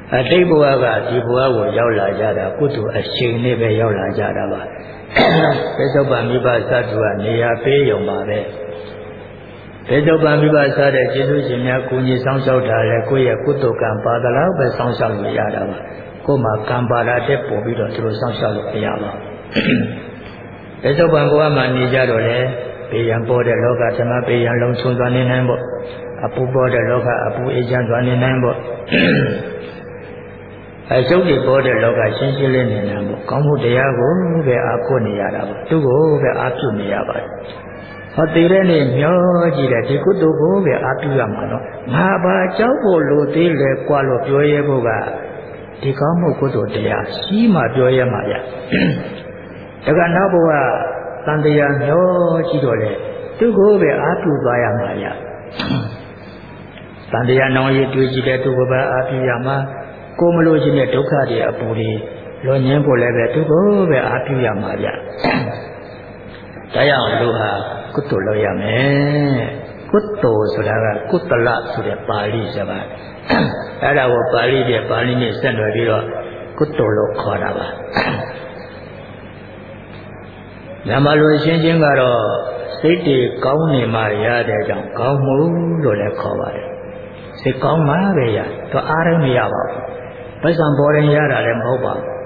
အတိတ်ဘဝကဒီဘဝကိုရောက်လာကြတာကုသိုလ်အရှိန်နဲ့ပဲရောက်လာကြတာပါဘယ်တော့မှမိဘစတုကနေရာပေးရုံပါပဲဘယ်တော့မှမိဘစတဲ့ကျေးဇူးရှင်များကိုကြီးဆောင်ရှောက်တာလဲကိုယ့်ရဲ့ကုသိုလ်ကံပါသလားပဲဆောင်ရှောက်လို့ရတာပါကိုယ်မှာကံပါလာတဲ့ပုံပြီးတော့သူတို့ဆောင်ရှောက်လို့မရပါဘူးဘယ်တော့မှဘဝမှာနေကြတော့လေဘေးရန်ပေါ်တဲ့လောကဓမ္မဘေးရန်လုံးချုံသွားနေနိုင်ဖို့အပူပေါ်တဲ့လောကအပူအေးချမ်းသွားနေနိုင်ဖို့အကျုပ်တွေပေါ်တဲ့လောကရှင်းရှင်းလေးနေနိုင်ဖို့ကောင်းမှုတရားကိုပဲအားကိုးနေရတာပါသူ့ကိုပဲအားပြုနေရပါတယ်ဟောတည်တဲ့နေ့မျောကြည့်တဲ့ဒီကုသိုလ်ကိုပဲအားပြုရမှာတော့ငါဘာကြောက်ဖို့လိုသေးလဲကွာလို့ပြောရဲဖို့ကဒီကောင်းမှုကုသိုလ်တရားရှိမှပြောရဲမှာရဒါကနောက်ဘဝတန်တရားမျောကြည့်တော့လေသူ့ကိုပဲအားပြုသွားရမှာရတန်တရားနောင်ရည်တွေ့ကြည့်တဲ့သူ့ကိုပဲအားပြုရမှာကိုမလို့ခြင်းတဲ့ဒုက္ခတွေအပူတွေလွန်ငင်းဖို့လည်းပဲသူ့ကိုပဲအားပြုရမှာဗျ။ဒါကြောင့်လူဟာကုသိုလ်လုပ်ရမယ်။ကုသိုလ်ဆိုတာကကုသလဆိုတဲ့ပါဠိစကား။အဲ့ဒါကိုပါဠိနဲ့ဆက်နွယ်ပြီးတော့ကုသိုလ်လို့ခေါ်တာပါ။နာမလိုရှင်းချင်းကတော့စိတ်တွေကောင်းနေမှရတဲ့ကြောင့်ကောင်းမှုလို့လည်းခေါ်ပါတယ်။စိတ်ကောင်းမှပဲရ။တော့အားရမရပါဘူး။ပိုက်ဆံပေါ်ရင်ရတာလည်းမဟုတ်ပါဘူး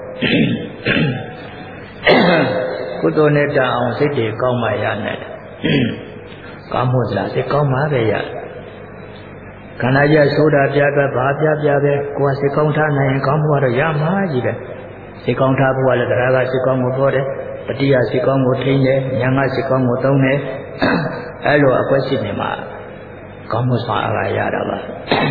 ကုသိုလ်နဲ့တန်အောင်စိတ်တွေကောင်းမှရနိုင်တယ်ကောင်းမှုဆိုတာစိတ်ကောင်းမှပဲရခန္ဓာရဆိုတာပြပဲဘာပြပဲကိုယ်ကစိတ်ကောင်းထားနိုင်ရင်ကောင်းမှုကတော့ရမှာကြီးတယ်စိတ်ကောင်းထားဖို့ကလည်းတရားကစိတ်ကောင်းကိုပေါ်တယ်တတိယစိတ်ကောင်းကိုထိန်းတယ်ဉာဏ်ကစိတ်ကောင်းကိုသုံးတယ်အဲ့လိုအကွက်ရှိနေမှာကောင်းမှုဆောင်အားရတာပါ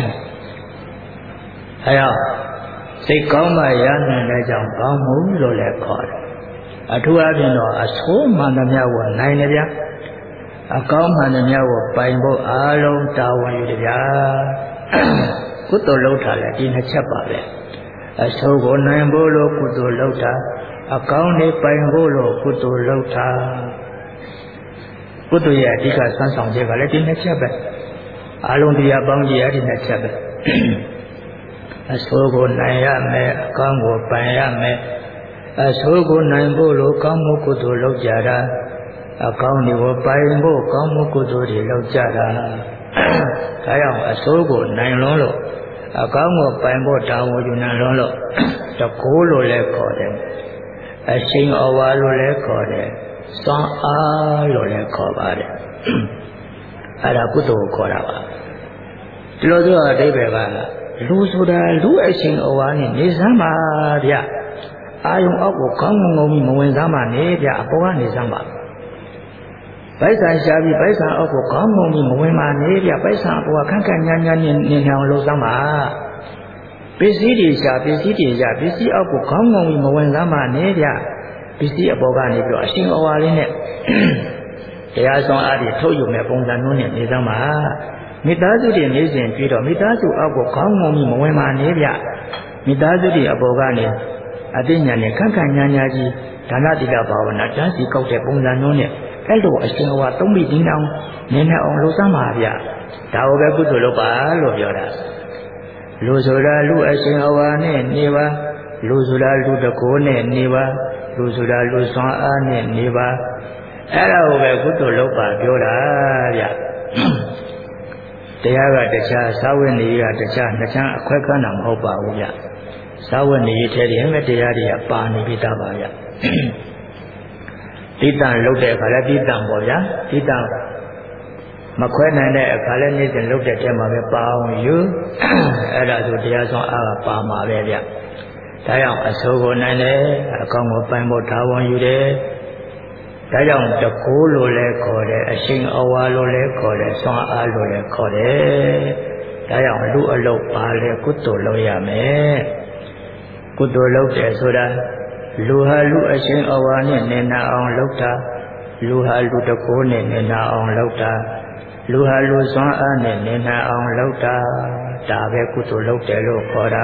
အဲ့တော့စိတ်ကောင်းမှရနိုင်တဲ့ကြောင့်ကောင်းမှုလို့လည်းခေါ်တယ်အထူးအဖြင့်တော့အဆိုးမှန်သမျှကိုနိုင်တယ်ဗျာအကောင်းမှန်သမျှကိုပိုင်ဖို့အားလုံးတာဝန်ယူတယ်ဗျာကုသိုလ်လုပ်တာလည်းဒီနှစ်ချက်ပါပဲအဆိုးကိုနိုင်ဖို့လို့ကုသိုလ်လုပ်တာအကောင်းတွေပိုင်ဖို့လို့ကုသိုလ်လုပ်တာကုသိုလ်ရဲ့အဓိကစွမ်းဆောင်ချက်ကလည်းဒီနှစ်ချက်ပဲအားလုံးတရားပေါင်းကြည့်အဲ့ဒီနှစ်ချက်ပဲအဆိုးကိုနိုင်ရမယ်အကောင်းကိုပိုင်ရမယ်အဆိုးကိုနိုင်ဖို့လို့ကောင်းမှုကုသိုလ်လုပ်ကြတာအကောင်းတွေကိုပိုင်ဖို့ကောင်းမှုကုသိုလ်တွေလုပ်ကြတာဒါကြောင့်အဆိုးကိုနိုင်လွန်းလို့အကောင်းကိုပိုင်ဖို့တာဝန်ယူနိုင်လွန်းလို့တကိုးလို့လည်းခေါ်တယ်အရှိန်အဝါလို့လည်းခေါ်တယ်စွမ်းအားလို့လည်းခေါ်ပါတယ်အဲ့ဒါကုသိုလ်ကိုခေါ်တာပါဒီလိုဆိုအဓိပ္ပာယ်ကလူဆိုတာလူအရှင်အဝါနဲ့နေစမ်းပါဗျအာယုံအောက်ကိုကောင်းငုံပြီးမဝင်စမ်းပါနဲ့ဗျအပေါ်ကနေစမ်းပါပိုက်ဆံရှားပြီးပိုက်ဆံအောက်ကိုကောင်းငုံပြီးမဝင်ပါနဲ့ဗျပိုက်ဆံအပေါ်ကခန့်ခန့်ညာညာနဲ့နေအောင်လုပ်စမ်းပါပစ္စည်းတွေရှားပစ္စည်းတွေရပစ္စည်းအောက်ကိုကောင်းငုံပြီးမဝင်စမ်းပါနဲ့ဗျပစ္စည်းအပေါ်ကနေပြီးတော့အရှင်အဝါလေးနဲ့တရားဆောင်အားဖြင့်ထုတ်ယူမဲ့ပုံစံမျိုးနဲ့နေစမ်းပါမိသားစုတွေနေစဉ်ပြီးတော့မိသားစုအောက်ကိုခေါင်းငုံပြီးမဝင်ပါနဲ့ဗျမိသားစုတွေအပေါ်ကနေအသိဉာဏ်နဲ့ခန့်ခန့်ညာညာကြီးဒါနတိလဘာဝနာတန်းစီကောက်တဲ့ပုံစံမျိုးနဲ့အဲ့လိုအရှင်ဝါသုံးပြီးတင်းအောင်နေနေအောင်လုပ်စမ်းပါဗျဒါကိုပဲကုသိုလ်လုပ်ပါလို့ပြောတာလူဆိုတာလူအရှင်အဝါနဲ့နေပါလူဆိုတာလူတကိုးနဲ့နေပါလူဆိုတာလူစွမ်းအားနဲ့နေပါအဲ့ဒါကိုပဲကုသိုလ်လုပ်ပါပြောတာဗျတရားကတခြားသာဝနေကတခြားနှစ်ချမ်းအခွဲခန်းတာမဟုတ်ပါဘူးဗျသာဝနေထဲတည်းငါတရားတွေကပါနေပြီသားပါဗျတိတ္တန်လုပ်တဲ့အခါလည်းတိတ္တန်ပေါ့ဗျာတိတ္တန်မခွဲနိုင်တဲ့အခါလည်းနေ့စဉ်လုပ်တဲ့ထဲမှာပဲပါအောင်ယူအဲ့ဒါဆိုတရားဆောင်အားကပါမှာပဲဗျဒါကြောင့်အဆိုးကိုနိုင်တယ်အကောင်းကိုပိုင်ဖို့ဒါဝန်ယူတယ်ဒါကြောင့်တကိုးလို့လည်းခေါ်တယ်အရှင်အဝါလို့လည်းခေါ်တယ်စွမ်းအားလို့လည်းခေါ်တယ်ဒါကြောင့်လူအလုပ်ပါလေကုသိုလ်လုပ်ရမယ်ကုသိုလ်လုပ်တယ်ဆိုတာလူဟာလူအရှင်အဝါနဲ့နေနာအောင်လုပ်တာလူဟာလူတကိုးနဲ့နေနာအောင်လုပ်တာလူဟာလူစွမ်းအားနဲ့နေနာအောင်လုပ်တာဒါပဲကုသိုလ်လုပ်တယ်လို့ခေါ်တာ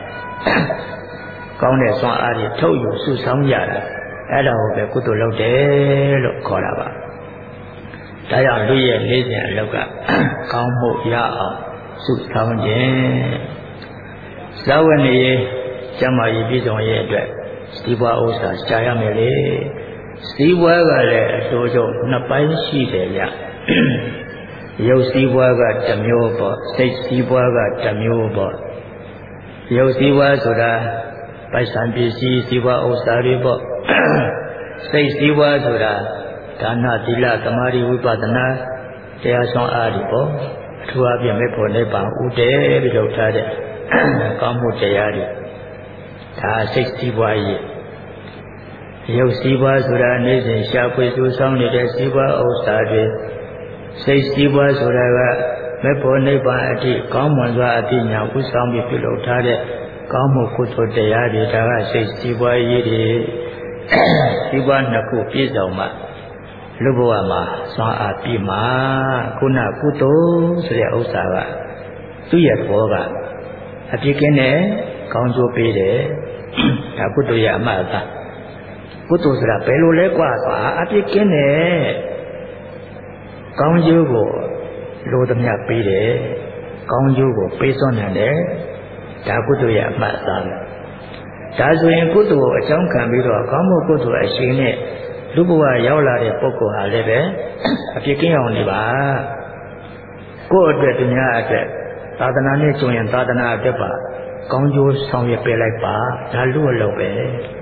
ကောင်းတဲ့စွမ်းအားတွေထုတ်ယူစုဆောင်းကြတာအဲ့ဒါကိုပဲကုသိုလ်လုပ်တယ်လို့ခေါ်တာပါဒါကြောင့်လူရဲ့လေးစဉ်အလုပ်ကကောင်းမှုရအောင်စုဆောင်းခြင်းဇဝနေကျမ်းမာရေးပြည်စုံရဲ့အတွက်စီးပွားဥစ္စာရှားရမယ်လေစီးပွားကလည်းအတိုးကျုံနှစ်ပိုင်းရှိတယ်ဗျရုပ်စီးပွားကတစ်မျိုးပေါ့စိတ်စီးပွားကတစ်မျိုးပေါ့ရုပ်စီးပွားဆိုတာပိုက်ဆံပစ္စည်းစီးပွားဥစ္စာတွေပေါ့စိတ်စီးပွားဆိုတာဒါနသီလသမာဓိဝိပဿနာတရားဆောင်အားတွေပေါ့အထူးအပြင်မဲ့ဖို့နိဗ္ဗာန်ဥတည်ပြီးလုပ်ထားတဲ့ကောင်းမှုတရားတွေဒါစိတ်စီးပွားရေးရုပ်စီးပွားဆိုတာနေ့စဉ်ရှာဖွေစုဆောင်းနေတဲ့စီးပွားဥစ္စာတွေစိတ်စီးပွားဆိုတာကမဲ့ဖို့နိဗ္ဗာန်အထိကောင်းမွန်စွာအသိဉာဏ်ဥဆောင်ပြီးပြုလုပ်ထားတဲ့ကောင်းမှုကုသိုလ်တရားတွေဒါကစိတ်စီးပွားရေးတွေစီးပွားနှစ်ခုပြည့်စုံမှလူဘဝမှာစွမ်းအားပြည့်မှာခုနကုသိုလ်ဆိုတဲ့ဥစ္စာကသူ့ရဲ့သဘောကအပြည့်ကင်းတဲ့ကောင်းကျိုးပေးတယ်ဒါကုသိုလ်ရဲ့အမှတ်အသားကုသိုလ်ဆိုတာဘယ်လိုလဲကွာအပြည့်ကင်းတဲ့ကောင်းကျိုးကိုလိုသမျှပေးတယ်ကောင်းကျိုးကိုပေးစွမ်းနိုင်တယ်ဒါကုသိုလ်ရဲ့အမှတ်အသားပဲဒါဆိုရင်ကုသိုလ်ကိုအကြောင်းခံပြီးတော့ကောင်းမှုကုသိုလ်အရှိန်နဲ့လူဘဝရောက်လာတဲ့ပုဂ္ဂိုလ်ဟာလည်းပဲအပြစ်ကင်းအောင်နေပါကိုယ့်အတွက်သူများအတွက်သာသနာနဲ့ကြုံရင်သာသနာအတွက်ပါကောင်းကျိုးဆောင်ရွက်ပေးလိုက်ပါဒါလူအလုပ်ပဲ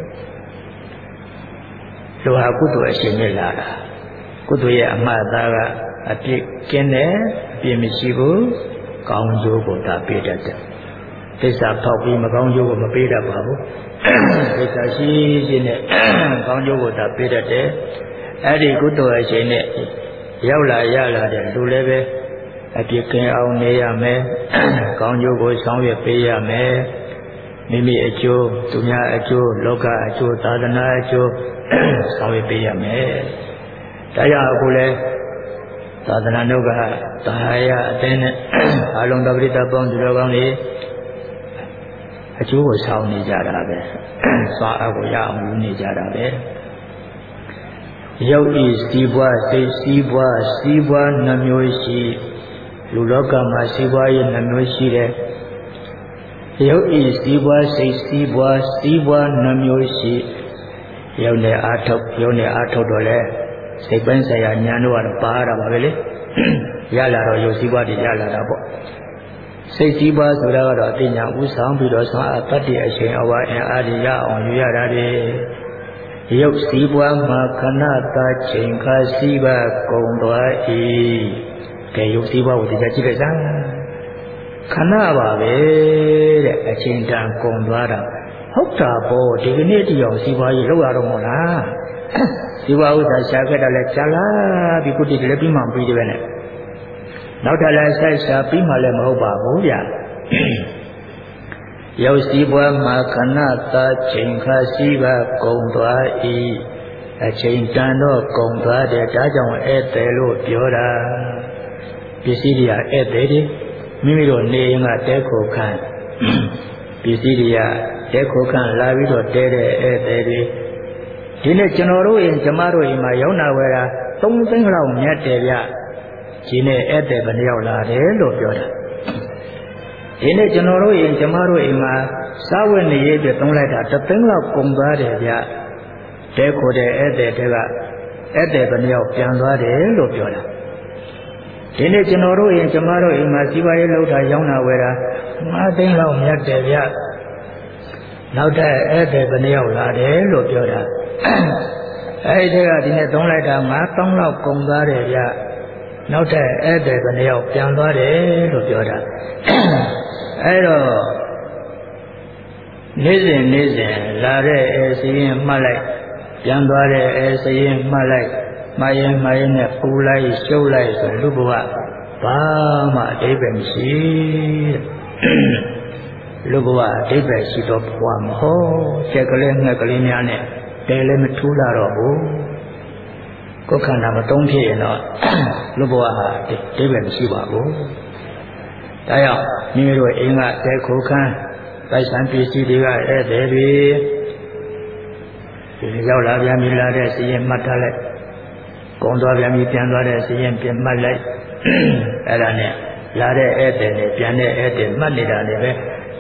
လူဟာကုသိုလ်အရှိန်နဲ့လာတာကုသိုလ်ရဲ့အမှတ်အသားကအပြစ်ကင်းတယ်အပြစ်မရှိဘူးကောင်းကျိုးကိုသာပေးတတ်တယ်သစ္စာဖောက်ပြီးမကောင်းကျိုးကိုမပေးတတ်ပါဘူးသစ္စာရှိရှိနဲ့ကောင်းကျိုးကိုသာပေးတတ်တယ်အဲ့ဒီကုသိုလ်အချိန်နဲ့ရောက်လာရလာတဲ့လူလည်းပဲအပြစ်ကင်းအောင်နေရမယ်ကောင်းကျိုးကိုဆောင်ရွက်ပေးရမယ်မိမိအကျိုးသူများအကျိုးလောကအကျိုးသာသနာအကျိုးဆောင်ရွက်ပေးရမယ်ဒါကြောင့်အခုလဲသာသနာ့ကသာယာအသင်းနဲ့အလုံးတော်ပရိသတ်ပေါင်းသူတော်ကောင်းတွေအကျိုးကိုဆောင်နေကြတာပဲစွာအားကိုရအောင်ယူနေကြတာပဲရုပ်ဤစီးပွားစိတ်စီးပွားနှမျိုးရှိလူလောကမှာစီးပွားရေးနှမျိုးရှိတယ်ရုပ်ဤစီးပွားစိတ်စီးပွားနှမျိုးရှိရုပ်နဲ့အာထုတ်တော့လဲစိတ်ပိုင်းဆိုင်ရာဉာဏ်တို့ကတော့ပါရတာပါပဲလေရလာတော့ရုပ်စီးပွားတွေရလာတာပေါ့စိတ်စီးပွားဆိုတာကတော့အသိဉာဏ်ဥဆောင်ပြီးတော့ဆွမ်းအားတတ္တိအရှင်အဝါအင်အားတွေရအောင်ယူရတာတွေရုပ်စီးပွားမှာခဏသာချိန်ခါစီးပါကုန်သွား၏ကဲရုပ်စီးပွားကိုဒီကကြည့်လိုက်စမ်းခဏပါပဲတဲ့အချိန်တန်ကုန်သွားတာဟုတ်တာပေါ့ဒီကနေ့တည်းအောင်စီးပွားရေးလောက်ရတော့မလားစီးပွားဥစ္စာရှာခဲ့တာလဲကြာလာပြီကုတ္တိလည်းပြီးမှပြီးတယ်ပဲနဲ့နောက်ထပ်လည်းဆက်ရှာပြီးမှလည်းမဟုတ်ပါဘူးဗျရုပ်စီးပွားမှာခဏသာချိန်ခါစီးပါကုန်သွား၏အချိန်တန်တော့ကုန်သွားတယ်ဒါကြောင့်ဧည့်သည်လို့ပြောတာပစ္စည်းတွေကဧည့်သည်တွေမိမိတို့နေရင်ကတဲခိုခန့်ပစ္စည်းတွေကတဲခိုခန့်လာပြီးတော့တဲတဲ့ဧည့်သည်တွေဒီနေ့ကျွန်တော်တို့ရင်ကျမတို့အိမ်မှာရောက်လာဝဲတာ3 သိန်းလောက်မြတ်တယ်ဗျဒီနေ့ဧည့်သည်ဘယ်နှယောက်လာတယ်လို့ပြောတာဒီနေ့ကျွန်တော်တို့ရင်ကျမတို့အိမ်မှာစားဝတ်နေရေးအတွက်သုံးလိုက်တာ3 သိန်းလောက်ကုန်သွားတယ်ဗျတဲခိုတဲ့ဧည့်သည်တွေကဧည့်သည်ဘယ်နှယောက်ပြန်သွားတယ်လို့ပြောတာဒီနေ့ကျွန်တော်တို့ရင်ကျမတို့အိမ်မှာစီးပွားရေးလုပ်တာရောင်းတာဝယ်တာ5 သိန်းလောက်မြတ်တယ်ဗျနောက်တဲ့ဧည့်သည်ဘယ်နှယောက်လာတယ်လို့ပြောတာအဲ့ဒီကဒီနေ့သုံးလိုက်တာ5,000လောက်ကုန်သွားတယ်ဗျနောက်တဲ့ဧည့်သည်ဘယ်နှယောက်ပြန်သွားတယ်လို့ပြောတာအဲ့တော့နေ့စဉ်လာတဲ့စည်ရင်မှတ်လိုက်ပြန်သွားတဲ့စည်ရင်မှတ်လိုက်မှားရင်နဲ့ပူလိုက်ရှုပ်လိုက်ဆိုလူဘဝဘာမှအဓိပ္ပာယ်မရှိလူဘဝအဓိပ္ပာယ်ရှိတော့ဘဝမဟုတ်ချက်ကလေးငှက်ကလေးများနဲ့တဲလည်းမထူးလာတော့ဘူးကိုယ်ခန္ဓာမတုံးဖြစ်ရင်တော့လူဘဝဟာအဓိပ္ပာယ်မရှိပါဘူးဒါကြောင့်မိမိတို့အိမ်ကတဲခိုခန်းပိုက်ဆံပစ္စည်းတွေကဧည့်သည်တွေဒီရောက်လာပြန်ပြီလာတဲ့စည်ရင်မှတ်ထားလိုက်ကုန်သွားပြန်ပြီပြန်သွားတဲ့စည်ရင်ပြန်မှတ်လိုက်အဲ့ဒါနဲ့လာတဲ့ဧည့်သည်နဲ့ပြန်တဲ့ဧည့်သည်မှတ်နေတာလည်းပဲ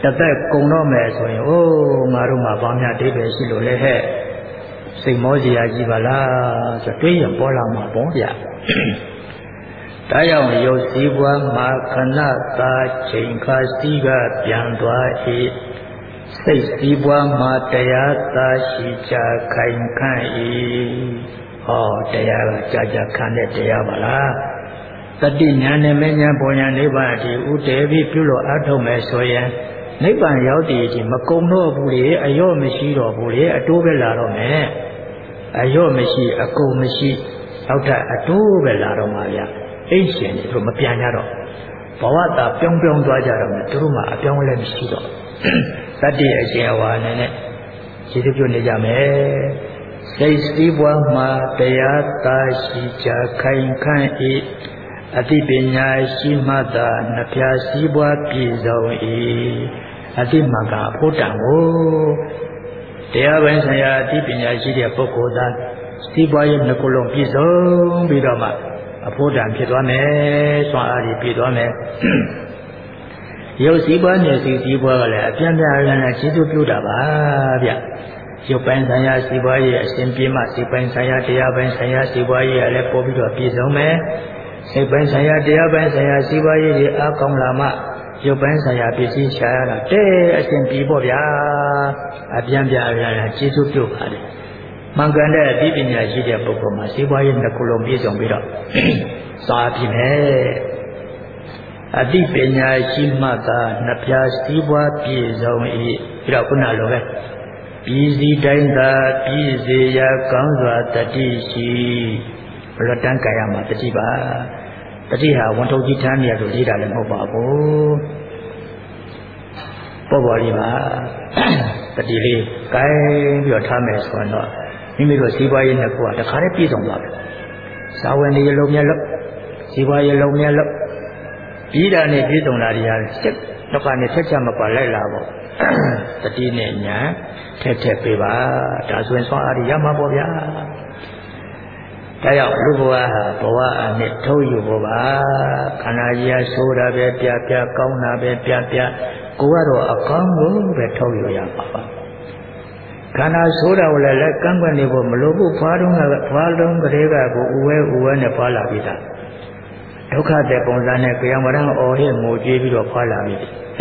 သက်ကုံတော့မယ်ဆိုရင်အိုးငါတို့မှာဘာမှအတိတ်ပဲရှိလို့လေဟဲ့စိတ်မောစရာကြီးပါလားဆိုတွေးရင်ပေါ်လာမှာပေါ့ဗျာဒါကြောင့်ရုပ်စည်းပွားမှာခဏသာချိန်ခါစည်းကပြန်သွား၏စိတ်စည်းပွားမှာတရားသာရှိချခိုင်ခန့်၏ဟောတရားကကြာကြာခံတဲ့တရားပါလားတတိညာနဲ့မညာပေါ်ညာနိဗ္ဗာန်ဒီဥတည်ပြီးပြုလို့အထောက်မယ်ဆိုရင်နိဗ္ဗာန်ရောက်တည်ခြင်းမကုံတော့ဘူးလေအရော့မရှိတော့ဘူးလေအတိုးပဲလာတော့မယ်အရော့မရှိအကုန်မရှိနောက်ထပ်အတိုးပဲလာတော့မှာဗျအိတ်ရှင်တို့မပြန်ကြတော့ဘဝတာပြောင်းသွားကြတော့မယ်သူတို့မှအပြောင်းလည်းမရှိတော့တတိအရှင်အဝါနဲ့ခြေစွပ်ပြုနေကြမယ်စိတ်စည်းပွားမှာတရားသာရှိချခိုင်ခန့်၏အတိပညာရှိမှသာနှဖျားစည်းပွားပြည့်စုံ၏အတိမကအဖို့တံကိုတရားပိုင်းဆိုင်ရာအတိပညာရှိတဲ့ပုဂ္ဂိုလ်သားစည်းပွားရေးနှစ်ခုလုံးပြည့်စုံပြီးတော့မှအဖို့တံဖြစ်သွားမယ်ဆွမ်းအားပြည့်သွားမယ်ရုပ်စည်းပွားနဲ့စိတ်စည်းပွားကလည်းအပြင်းပြင်းနဲ့ခြေစွပ်ပြုတာပါဗျရုပ်ပိုင်းဆိုင်ရာစည်းပွားရေးအစဉ်ပြေမှစိတ်ပိုင်းဆိုင်ရာတရားပိုင်းဆိုင်ရာစည်းပွားရေးကလည်းပို့ပြီးတော့ပြည့်စုံမယ်စိတ်ပိုင်းဆိုင်ရာတရားပိုင်းဆိုင်ရာစည်းပွားရေးတွေအားကောင်းလာမှရုပ်ပိုင်းဆိုင်ရာပစ္စည်းရှာရတာတဲ့အစဉ်ပြေပေါ့ဗျာအပြင်းပြင်းခြေစွပ်ပြုပါလေမှန်ကန်တဲ့အသိပညာရှိတဲ့ပုဂ္ဂိုလ်မှာစည်းပွားရေးနှစ်ခုလုံးပြည့်စုံပြီးတော့သာဖြစ်မယ်အတိပညာရှိမှသာနှဖျားစည်းပွားပြည့်စုံ၏ပြီးတော့ခုနလိုပဲပြည်စည်းတိုင်းသာပြည့်စေရာကောင်းစွာတတိရှိဘလတန်းကြရမှာတတိပါတတိဟာဝန်ထုတ်ကြီးထမ်းနေရလို့လေးတာလည်းမဟုတ်ပါဘူးပေါ်လေးပါတတိလေးကိုင်းပြီးတော့ထားမယ်ဆိုတော့မိမိတို့စည်းပွားရေးနဲ့ကိုယ်ကတခါတည်းပြည့်စုံသွားတယ်စာဝင်နေရလုံးမြတ်လို့စည်းပွားရေးလုံးမြတ်လို့ပြီးတာနဲ့ပြည့်စုံလာရတဲ့စစ်တော့ကနေထက်ချမပါလိုက်လာပေါ့တတိနဲ့ညာထက်ပေးပါဒါဆိုရင်သွားအားရမှာပေါ့ဗျာဒါကြောင့်လူဘဝဟာဘဝအနှစ်ထုတ်ယူဖို့ပါခန္ဓာကြီးဆိုးတာပဲပြကောင်းတာပဲပြကိုကတော့အကောင်းကိုပဲထုတ်ယူရပါပါခန္ဓာဆိုးတာကိုလည်းကန့်ကွက်နေဖို့မလိုဘူးဖွာလုံးကလေးကကိုဥဝဲနဲ့ဖွာလာပြီးသားဒုက္ခတဲ့ပုံစံနဲ့ကြောင်မရန်အော်ဟစ်ငိုကြွေးပြီးတော့ဖွာလာပြီ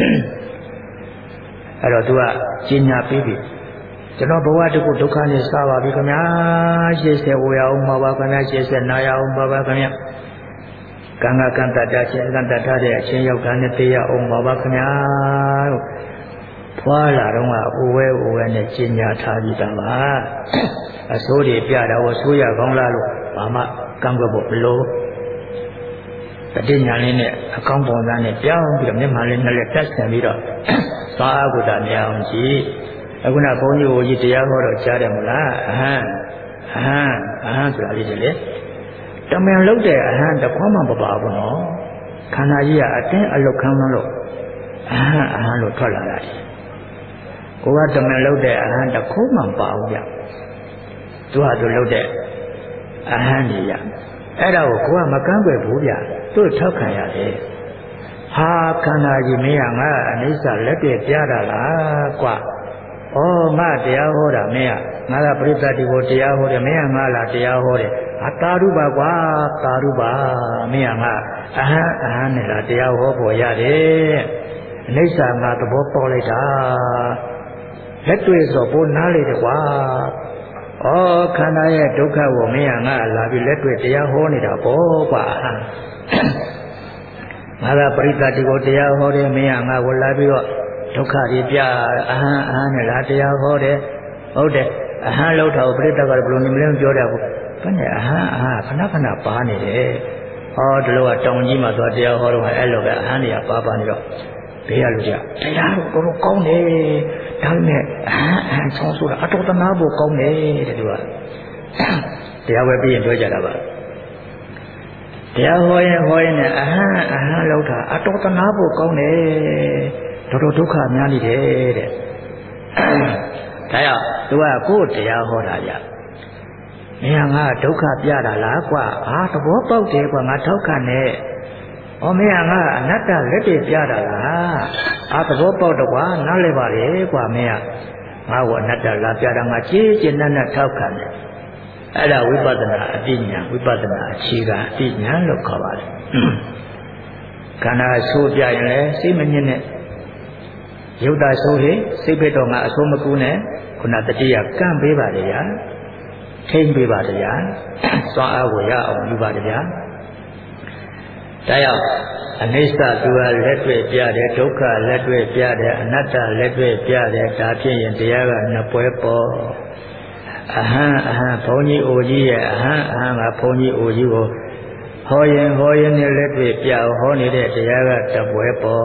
အဲ့တော့သူကကျင်ညာပြီးပြီကျွန်တော်ဘဝတခုဒုက္ခနဲ့စပါပြီခင်ဗျာရှေ့ဆက်ဝေအောင်ပါပါခင်ဗျာရှေ့ဆက်နာရအောင်ပါပါခင်ဗျာကံကံတတရှင်းကံတထားတဲ့အချင်းယောက်ကံနဲ့တရားအောင်ပါပါခင်ဗျာဖွာလာတော့ကဥဝဲနဲ့ကျင်ညာထားပြီးသားပါအစိုးတွေပြတာကိုဆိုးရကောင်းလားလို့ဘာမှကံကွက်ဖို့မလိုတတိညာလေးနဲ့အကောင်းပုံစံနဲ့ပြောင်းပြီးတော့မျက်မှန်လေးနဲ့တက်ဆင်ပြီးတော့သွားအကုသမြအောင်ကြည့်အခုနဘုန်းကြီးကိုကြီးတရားဟောတော့ကြားတယ်မလားအဟံဆိုတာလေးတွေလေတမန်လုတ်တဲ့အဟံတခွမှမပါဘူးနော်ခန္ဓာကြီးကအတင်းအလုတ်ခံလို့အဟံလို့ထွက်လာတာကိုကတမန်လုတ်တဲ့အဟံတခွမှမပါဘူးဗျသူကသူလုတ်တဲ့အဟံကြီးရအဲ့ဒါကိုကမကန့်ကွယ်ဘူးဗျသူ့ထောက်ခံရတယ်ဟာခန္ဓာကြီးမင်းကငါအနိစ္စလက်ပြပြတာလားကွာဩငါတရားဟောတာမင်းကငါကပရိသတ်ဒီကိုတရားဟောတယ်မင်းကငါလာတရားဟောတယ်တာရုပါကွာတာရုပါမင်းကငါအဟံနဲ့လာတရားဟောဖို့ရတယ်အနိစ္စငါသဘောပေါက်လိုက်တာလက်တွေ့ဆိုပိုနားလိုက်တယ်ကွာဩခန္ဓာရဲ့ဒုက္ခကိုမင်းကငါလာပြီးလက်တွေ့တရားဟောနေတာပေါ့ကွာငါကပရိသတ်ဒီကိုတရားဟောတယ်မင်းကငါကိုလာပြီးတော့ဒုက္ခတွေပြအဟံနဲ့လာတရားဟောတယ်ဟုတ်တယ်အဟံလောက်တာကိုပရိသတ်ကဘယ်လိုနေမလဲပြောတယ်ကိုဘယ်နဲ့အဟံခဏပါနေတယ်ဟောဒီလိုကတောင်ကြီးမှာသွားတရားဟောတော့အဲ့လိုပဲအဟံတွေကပါနေတော့ဘေးရလူကြတရားတော့ကောင်းတယ်ဒါပေမဲ့အဟံဆောင်းဆိုတာအတော်တနာဖို့ကောင်းတယ်တဲ့သူကတရားဝဲပြီးရင်ပြောကြတာပါတရားဟောရင်နဲ့အဟံလောက်တာအတော်တနာဖို့ကောင်းတယ်တော်ဒုက္ခများနေတယ်တဲ့ဒါကြောင့်သူကကိုယ်တရားဟောတာကြမင်းကငါဒုက္ခပြတာလားကွာသဘောပေါက်တယ်ကွာငါထောက်ခံတယ်မင်းကငါအနတ္တလက်တွေပြတာလားသဘောပေါက်တော့ကွာနားလဲပါလေကွာမင်းကငါ့ကိုအနတ္တလာပြတာငါကြည်ကျင်နဲ့ထောက်ခံတယ်အဲ့ဒါဝိပဿနာအတိညာဝိပဿနာအခြေခံအတိညာလို့ခေါ်ပါတယ်ခန္ဓာဆိုးပြရင်လည်းစိတ်မညစ်နဲ့ရုပ်တာဆိုးဟိစိတ်ဘက်တော့ငါအဆိုးမကူနဲ့ခုနတတိယကန့်ပေးပါလေဗျာထိမ့်ပေးပါလေဗျာစွမ်းအားကိုရအောင်ယူပါလေဗျာဒါကြောင့်အနိစ္စသူကလက်တွေ့ပြတယ်ဒုက္ခလက်တွေ့ပြတယ်အနတ္တလက်တွေ့ပြတယ်ဒါဖြစ်ရင်တရားကနှစ်ပွဲပေါ်အဟံဘုန်းကြီးအိုကြီးရဲ့အဟံကဘုန်းကြီးအိုကြီးကိုဟောရင်နဲ့လက်တွေ့ပြဟောနေတဲ့တရားကတပွဲပေါ်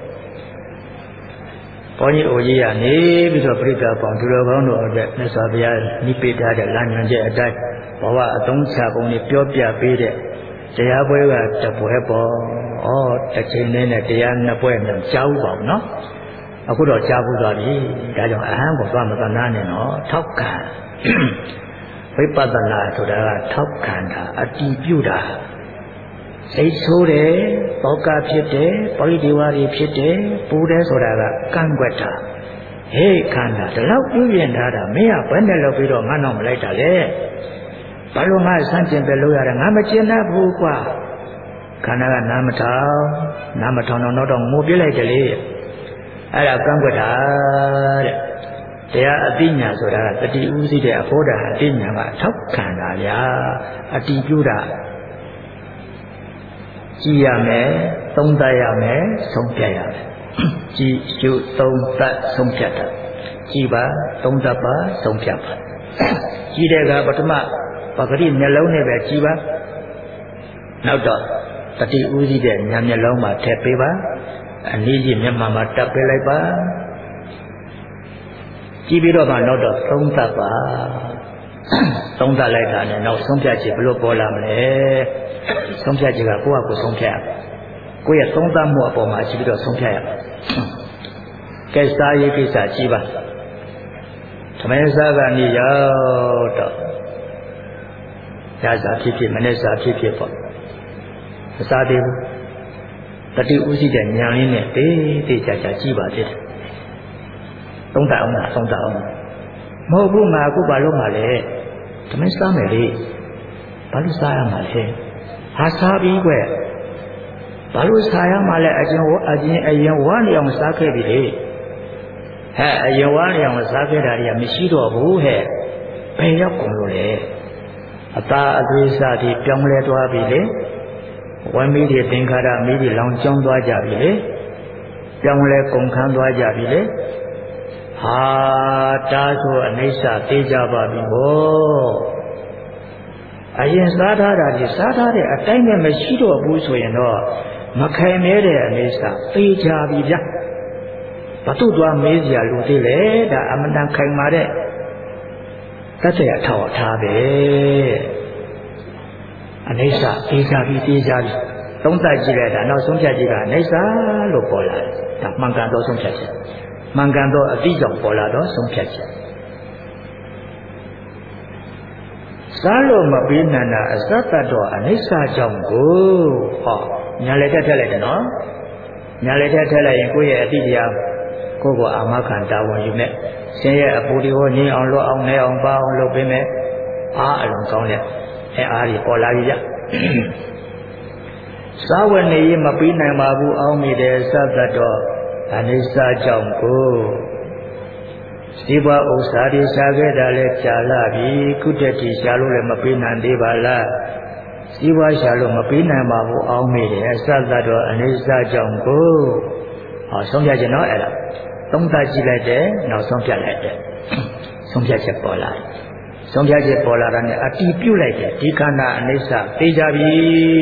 ဘုန်းကြီးအိုကြီးကနေပြီးတော့ပြိဿပေါင်းသူတော်ကောင်းတို့အတွက်မြတ်စွာဘုရားနိပိထားတဲ့လမ်းညွှန်ချက်အတိုင်းဘဝအသုံးချပုံတွေပြောပြပေးတဲ့တရားပွဲကတပွဲပေါ်တစ်ချိန်နဲ့တရားနှစ်ပွဲနဲ့ကြားဥပါဘူးနော်အခုတော့ကြားဘူးသွားပြီဒါကြောင့်အဟံကိုသွားမသနာနဲ့နော်ထောက်ခံဝိပဿနာဆိုတာကထောက်ခံတာအတည်ပြုတာစိတ်ဆိုးတယ်တောကဖြစ်တယ်ပရိဒီဝါတွေဖြစ်တယ်ပူတယ်ဆိုတာကကန့်ကွက်တာဟေးခန္ဓာဒီလောက်ပြုပြင်ထားတာမင်းကဘယ်နဲ့လောက်ပြီးတော့ငါတော့မလိုက်တာလေဘာလို့ငါစမ်းကျင်ပဲလို့ရတယ်ငါမကျင်တတ်ဘူးကွာခန္ဓာကနားမထောင်တော့ငိုပြလိုက်တယ်လေအဲ့ဒါကန့်ကွက်တာတဲ့တရားအတိညာဆိုတာကတတိဥသိတဲ့အဖို့တာအတိညာကထောက်ခံတာဗျာအတိပြုတာကြည်ရမယ်သုံးသပ်ရမယ်ဆုံးဖြတ်ရမယ်ကြည်ကျုသုံးသပ်ဆုံးဖြတ်တာကြည်ပါသုံးသပ်ပါဆုံးဖြတ်ပါကြည်တဲ့ကပထမပဂရိမျက်လုံးနဲ့ပဲကြည်ပါနောက်တော့တတိဥသိတဲ့ညာမျက်လုံးမှာထည့်ပေးပါအနည်းကြီးမျက်မှန်မှာတပ်ပေးလိုက်ပါကြည့်ပြီးတော့မှနောက်တော့သုံးသပ်ပါသုံးသပ်လိုက်တာနဲ့နောက်ဆုံးဖြတ်ချက်ဘယ်လိုပေါ်လာမလဲဆုံးဖြတ်ချက်ကကိုယ့်ဟာကိုယ်ဆုံးဖြတ်ကိုယ့်ရဲ့သုံးသပ်မှုအပေါ်မှာကြည့်ပြီးတော့ဆုံးဖြတ်ရကဲစားရေးကိစ္စကြည့်ပါသမယစားကနေရောက်တော့ညစာဖြစ်မနေ့စာဖြစ်ပေါ့မစားသေးဘူးတတိဥရှိတဲ့ဉာဏ်လေးနဲ့တေးချာကြည့်ပါသေးတယ်သုံးသပ်အောင်မဟုတ်ဘူးငါအခုဘာလို့မှလဲသမင်းစားမယ်လေဘာလို့စားရမှာလဲဟာစားပြီးကွဘာလို့စားရမှာလဲအရင်ဝါနေအောင်စားခဲ့ပြီလေဟဲ့အရင်ဝါနေအောင်စားခဲ့တာတွေကမရှိတော့ဘူးဟဲ့ဘယ်ရောက်ကုန်လို့လဲအသာအသွေးစားတွေပြောင်းလဲသွားပြီလေဝမ်းမီးတွေသင်္ခါရမီးတွေလောင်ကျွမ်းသွားကြပြီလေပြောင်းလဲကုန်ခန်းသွားကြပြီလေဟာတားဆိုအနိစ္စသိကြပါပြီဟောအရင်စားထားတာဒီစားထားတဲ့အတိုင်းနဲ့မရှိတော့ဘူးဆိုရင်တော့မခိုင်မဲတဲ့အနိစ္စသိကြပြီဗျဘာတို့သွားမေးစရာလူသေးလေဒါအမတန်ခိုင်မာတဲ့တတ်တဲ့အထောက်အထားပဲအနိစ္စသိကြပြီသုံးသပ်ကြည့်လိုက်တာနောက်ဆုံးဖြတ်ကြည့်တာအနိစ္စလို့ပေါ်လာတယ်ဒါမှန်ကန်သောဆုံးဖြတ်ချက်မှန်ကန်သောအတိကြောင့်ပေါ်လာသောဆုံးဖြတ်ချက်စားလို့မပြီးနိုင်တာအစတ္တတော်အနိစ္စကြောင့်ကိုဟောညာလက်ထက်ထက်လိုက်တယ်နော်ညာလက်ထက်ထက်လိုက်ရင်ကိုယ့်ရဲ့အတိတရားကိုယ့်ကိုအာမခံတာဝန်ယူနဲ့ဆင်းရဲအပူဒီဟောငြိမ်းအောင်လွတ်အောင်နေအောင်ပါအောင်လုပ်ပေးမယ်အားအလုံးကောင်းတဲ့အားကြီးပေါ်လာပြီဗျစားဝတ်နေရေးမပြီးနိုင်ပါဘူးအောင်းမိတယ်စသတ်တော့အနိစ္စကြောင့်ကိုဒီဘဥစ္စာတွေရှားခဲ့တာလဲကြာလာပြီခုတည်းတည်းရှားလို့လည်းမပြီးနိုင်သေးပါလားဒီဘရှားလို့မပြီးနိုင်ပါဘူးအောင်းမိတယ်စသတ်တော့အနိစ္စကြောင့်ကိုဟောဆုံးဖြတ်ခြင်းတော့အဲ့ဒါသုံးသပ်ကြည့်လိုက်တယ်နောက်ဆုံးဖြတ်လိုက်တယ်ဆုံးဖြတ်ချက်ပေါ်လာတယ်ဆုံးဖြတ်ချက်ပေါ်လာတာနဲ့အတည်ပြုလိုက်တယ်ဒီခန္ဓာအနိစ္စသိကြပြီ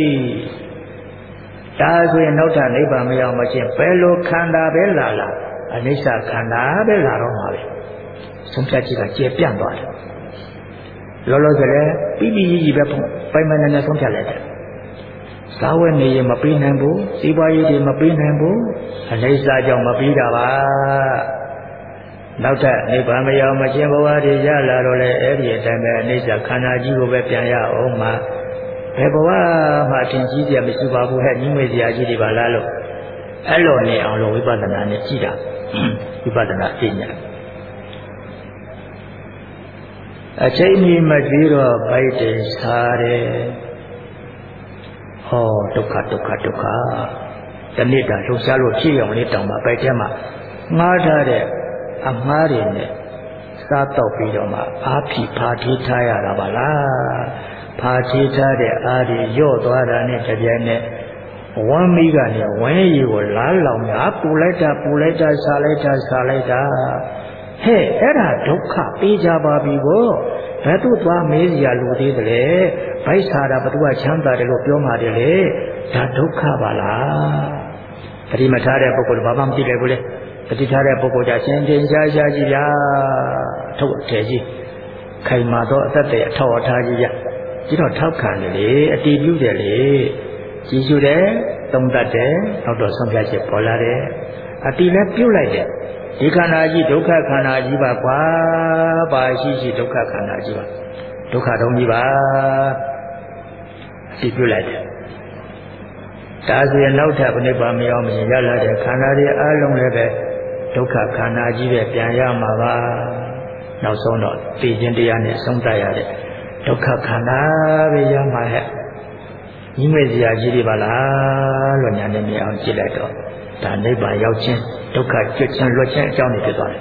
ဒါဆိုရင်နောက်ထပ်နိဗ္ဗာန်မရောက်မချင်းဘယ်လိုခန္ဓာပဲလာအနိစ္စခန္ဓာပဲလာတော့မှာပဲဆုံးဖြတ်ချက်ကကျေပြန့်သွားတယ်လောလောဆယ်လည်းပြီးကြီးပဲပိုင်မနေနဲ့ဆုံးဖြတ်လိုက်တယ်သာဝဲနေရင်မပြီးနိုင်ဘူးစီးပွားရေးတွေမပြီးနိုင်ဘူးအနိစ္စကြောင့်မပြီးတာပါနောက်ထပ်နိဗ္ဗာန်မရောက်မချင်းဘဝတွေရလာတော့လေအဲ့ဒီအတိုင်းပဲအနိစ္စခန္ဓာကြီးကိုပဲပြန်ရအောင်မှာဘယ်ဘဝမှအထင်ကြီးစရာမရှိပါဘူးဟဲ့ညီမေစရာကြီးတွေပါလားလို့အဲ့လိုနေအောင်လို့ဝိပဿနာနဲ့ကြည့်တာဝိပဿနာသိညာအချိန်ကြီးမကြည့်တော့ဗိုက်တယ်စားတယ်ဟောဒုက္ခတနေ့တာလှုပ်ရှားလို့ဖြစ်အောင်လေးတောင်မှဗိုက်ထဲမှာငားထားတဲ့အငားတွေနဲ့စားတော့ပြီးတော့မှအားဖြီဖာထိထားရတာပါလားဖာထိထားတဲ့အားတွေညော့သွားတာနဲ့တပြိုင်နက်ဝမ်းမီးကနေဝမ်းရည်ကိုလားလောင်များပူလိုက်တာစားလိုက်တာဟဲ့အဲ့ဒါဒုက္ခပေးကြပါပြီကိုဘယ်သူသွားမေးစရာလိုသေးတယ်လေဗိုက်စားတာဘသူကချမ်းသာတယ်လို့ပြောမှတယ်လေဒါဒုက္ခပါလားပရိမထားတဲ့ပုဂ္ဂိုလ်ဘာမှမသိတယ်ဘူးလေပฏิထားတဲ့ပုဂ္ဂိုလ်ကြချင်းချင်းရှားကြည့်ဗျာထုတ်အထည်ကြီးခိုင်မာသောအသက်တွေအထောက်အထားကြီးရပြီးတော့ထောက်ခံတယ်လေအတီးပြုတယ်လေကြည်ရှုတယ်သုံးတတ်တယ်နောက်တော့ဆုံးဖြတ်ချက်ပေါ်လာတယ်အတီးလည်းပြုတ်လိုက်တယ်ဒီခန္ဓာကြီးဒုက္ခခန္ဓာကြီးပါကွာပါရှိဒုက္ခခန္ဓာကြီးပါဒုက္ခတုံးကြီးပါအတီးပြုတ်လိုက်တယ်ဒါဆိုရင်နောက်ထပ်ဘယ်နှပါမရောက်မရင်ရလာတဲ့ခန္ဓာတွေအလုံးလည်းပဲဒုက္ခခန္ဓာကြီးပဲပြန်ရမှာပါနောက်ဆုံးတော့သိခြင်းတရားနဲ့ဆုံးသတ်ရတဲ့ဒုက္ခခန္ဓာပဲရမှာဟဲ့ညီမေစရာကြီးတွေပါလားလို့ညာနေမြင်အောင်ကြည့်လိုက်တော့ဒါနိဗ္ဗာန်ရောက်ခြင်းဒုက္ခကျွတ်ခြင်းလွတ်ခြင်းအကြောင်းတွေဖြစ်သွားတယ်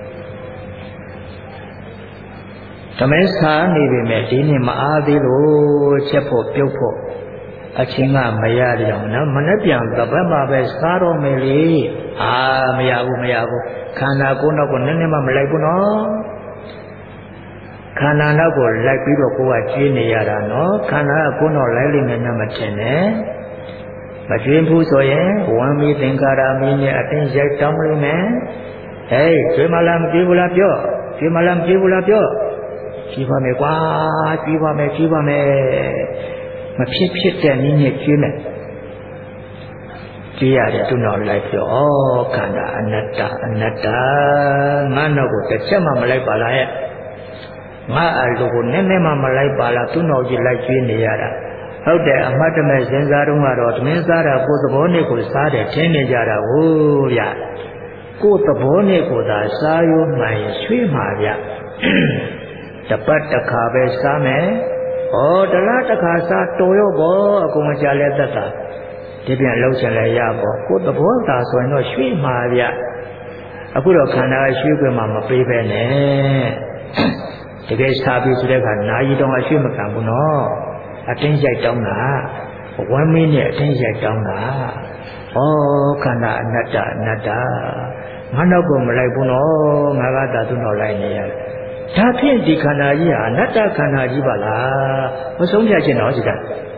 သမင်းစားနေပြီမဲ့ဒီနေ့မအားသေးလို့ချက်ဖို့ပြုတ်ဖို့အချင်းကမရကြအောင်နော်မနဲ့ပြန်တပတ်မှာပဲစားတော့မယ်လေမရဘူးခန္ဓာကိုယ်တော့ကိုနည်းနည်းမှမလိုက်ဘူးနော်ခန္ဓာတော့ကိုလိုက်ပြီးတော့ကိုယ်ကကျွေးနေရတာနော်ခန္ဓာကကိုယ်တော့လိုက်လိမ့်မယ်နဲ့မထင်နဲ့မကျွေးဘူးဆိုရင်ဝမ်းမီသင်္ခါရမီနဲ့အတင်းရိုက်တောင်းလိမ့်မယ်ကျွေးမလားမကျွေးဘူးလားပြောကျွေးမလားမကျွေးဘူးလားပြောကျွေးပါမယ်ကွာကျွေးပါမယ်မဖြစ်တဲ့နည်းနဲ့ကျွေးမယ်ကြည့်ရတယ်သူတော်လိုက်ပြောခန္ဓာအနတ္တငါတော့ကိုတစ်ချက်မှမလိုက်ပါလားရဲ့ငါအလိုကိုနည်းနည်းမှမလိုက်ပါလားသူတော်ကြီးလိုက်ကျွေးနေရတာဟုတ်တယ်အမှတ်တမဲ့စဉ်းစားတော့ကတော့သမင်းစားတာကိုယ်သဘောနဲ့ကိုစားတယ်ထင်းနေကြတာဟုတ်ဗျကိုယ်သဘောနဲ့ကိုသာစားရိုးမှန်ရွှေ့မှာဗျတပတ်တစ်ခါပဲစားမယ်တလားတစ်ခါစားတော်ရောပေါ့အကုန်ကြလဲသက်တာဒီပြန်လှုပ်ချင်လဲရပေါ့ကိုယ်သဘောသာဆိုရင်တော့ရွှေ့မှာဗျအခုတော့ခန္ဓာရွှေ့ခွင့်မှမပေးပဲနဲ့တကယ်စားပြီးဆိုတဲ့အခါနာယီတောင်ရွှေ့မခံဘူးနော်အတင်းရိုက်တောင်းတာဝမ်းမင်းနဲ့အတင်းရိုက်တောင်းတာခန္ဓာအနတ္တငါတော့ကိုမလိုက်ဘူးနော်ငါကသာသူ့တော်လိုက်နေရတယ်ဒါဖြင့်ဒီခန္ဓာကြီးဟာအနတ္တခန္ဓာကြီးပါလားမဆုံးဖြတ်ချင်တော့ဒီ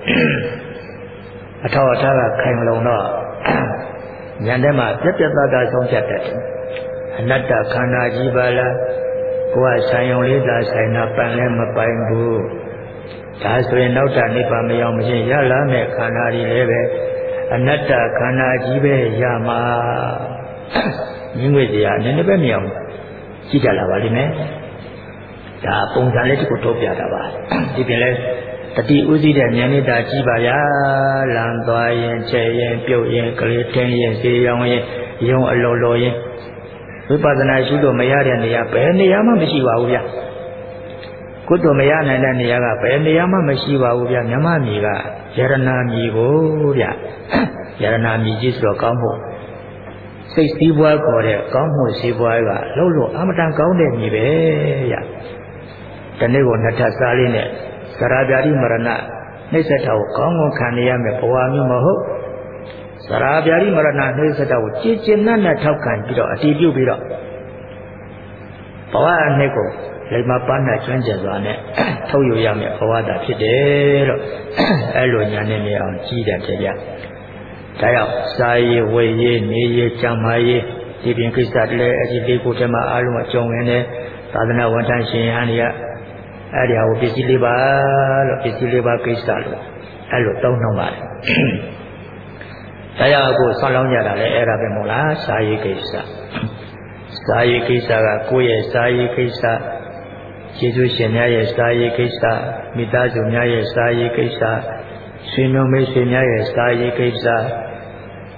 ကအထောက်အထားကခိုင်လုံတော့ဉာဏ်ထဲမှာပြက်သားဆုံးဖြတ်တတ်တယ်အနတ္တခန္ဓာကြီးပါလားကိုယ်ကဆိုင်ုံလေးသာဆိုင်တာပန်လည်းမပိုင်ဘူးဒါဆိုရင်နောက်တာနိဗ္ဗာန်မရောက်မချင်းရလာမဲ့ခန္ဓာကြီးလည်းပဲအနတ္တခန္ဓာကြီးပဲရမှာညီငွေတရားနည်းနည်းပဲမရဘူးကြည့်ကြလာပါလိမ့်မယ်ဒါပုံစံလေးတစ်ခုထုတ်ပြတာပါဒီပြင်လဲတတိဥသိတဲ့ဉာဏ်နဲ့တာကြည့်ပါဗျာလမ်းသွားရင်ချဲရင်ပြုတ်ရင်ကလေးတင်းရင်စေရောင်ရင်ယုံအလိုလိုရင်ဝိပဿနာရှုလို့မရတဲ့နေရာဘယ်နေရာမှမရှိပါဘူးဗျကုသိုလ်မရနိုင်တဲ့နေရာကဘယ်နေရာမှမရှိပါဘူးဗျမြမမြေကယရနာမြေကိုဗျယရနာမြေကြီးဆိုတော့ကောင်းဖို့စိတ်စည်းပွားခေါ်တဲ့ကောင်းမှုစည်းပွားကလှုပ်လို့အမတန်ကောင်းတဲ့မြေပဲဗျဒီနေ့ကိုနှစ်ထပ်စားလေးနဲ့သရဗျာတိမရဏနှိစ္စတာကိုကောင်းကောင်းခံရမယ်ဘဝမျိုးမဟုတ်သရဗျာတိမရဏနှိစ္စတာကိုကြည်ကျင်နဲ့ထောက်ခံပြီးတော့အတည်ပြုပြီးတော့ဘဝအနှစ်ကိုလိမ္မာပန်းနဲ့ကျွမ်းကျင်စွာနဲ့ထုတ်ယူရမယ်ဘဝတာဖြစ်တယ်လို့အဲ့လိုညာနဲ့မြင်အောင်ကြီးတယ်ကြည့်ကြဒါကြောင့်စာရေးဝေရေးနေရေးကြံမာရေးဒီပြင်ကိစ္စတည်းအဒီလေးကိုတည်းမှာအားလုံးအကျုံးဝင်တဲ့သာသနာဝန်ထမ်းရှင်ဟန်တွေကအဲ့ဒီဟာကိုပစ္စည်းလေးပါလို့ပစ္စည်းလေးပါကိစ္စလို့အဲ့လိုသုံးနှုံးပါတယ်ဒါကြောင့်အခုဆောင်းလောင်းကြတာလည်းအဲ့ဒါပဲမဟုတ်လားစာရေးကိစ္စစာရေးကိစ္စကကိုယ့်ရဲ့စာရေးကိစ္စကျေးဇူးရှင်များရဲ့စာရေးကိစ္စမိသားစုများရဲ့စာရေးကိစ္စဆွေမျိုးမိတ်ဆွေများရဲ့စာရေးကိစ္စ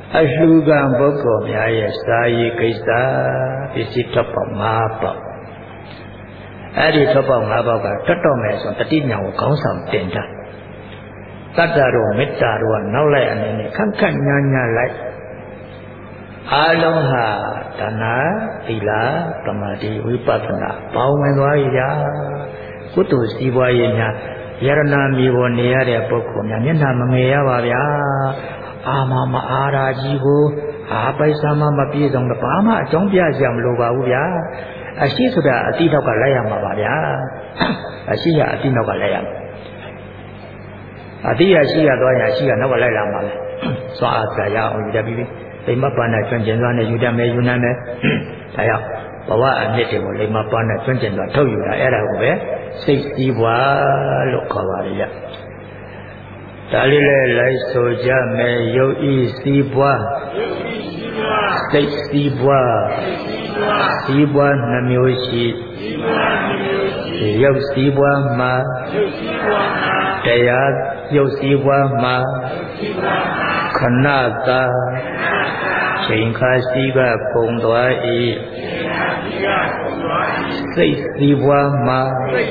အလှူကံပုဂ္ဂိုလ်များရဲ့စာရေးကိစ္စပစ္စည်းထွက်ပေါက်၅ပေါက်အဲ့ဒီထွက်ပေါက်၅ပေါက်ကတတ်တော်မယ်ဆိုတတိညာကိုခေါင်းဆောင်တင်တာတတ္တရောမေတ္တာရောနောက်လိုက်အနေနဲ့ခက်ခက်ညာညာလိုက်အားလုံးဟာဒါနသီလသမာဓိဝိပဿနာပေါင်းဝင်သွားရကုသိုလ်စီးပွားရေးများယရနာမြေပေါ်နေရတဲ့ပုဂ္ဂိုလ်များမျက်နှာမငယ်ရပါဗျာအာမအားရာကြီးကိုပိုက်ဆံမပြည့်စုံတော့ဘာမှအကြောင်းပြစရာမလိုပါဘူးဗျာအရှိဆိုတာအတိနောက်ကလိုက်ရမှာပါဗျာအရှိရအတိနောက်ကလိုက်ရမှာအတိရရှိရသွားရင်ရှိရနောက်ကလိုက်လာမှာလေစွာအားကြရအောင်ယူတတ်ပြီးလိမ္မာပန်းနဲ့ကျွမ်းကျင်စွာနဲ့ယူတတ်မယ်ယူနိုင်မယ်ဒါကြောင့်ဘဝအနှစ်တွေကိုလိမ္မာပန်းနဲ့ကျွမ်းကျင်စွာထုတ်ယူတာအဲ့ဒါကိုပဲစိတ်စည်းပွားလို့ခေါ်ပါလေဗျဒါလေးလဲလိုက်ဆိုကြမယ်ယုတ်ဤစည်းပွားစိတ်စည်းပွားစည်းပွားနှမျိုးရှိယုတ်စည်းပွားမှာတရားယုတ်စည်းပွားမှာခဏသာချိန်ခါစည်းကပုံသွား၏စိတ်စည်းပွားမှာ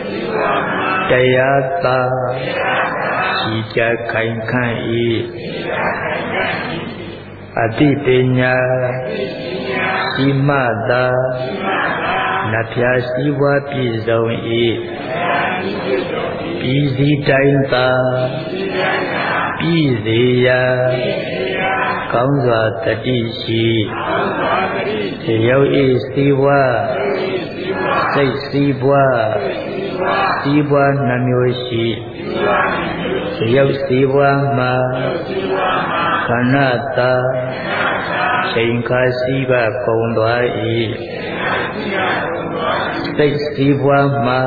တရားသာရှိကြခိုင်ခန့်၏အတိပညာရှိမှသာနဖျားစည်းပွားပြည့်စုံ၏ပြည်စည်းတိုင်းသာပြည်စေရာကောင်းစွာတတိရှိရောက်၏စည်းပွားစိတ်စည်းပွားစည်းပွားနှမျိုးရှိရောက်စည်းပွားမှာခဏသာချိန်ခါစည်းကပုံသွား၏စိတ်စည်းပွားမှာ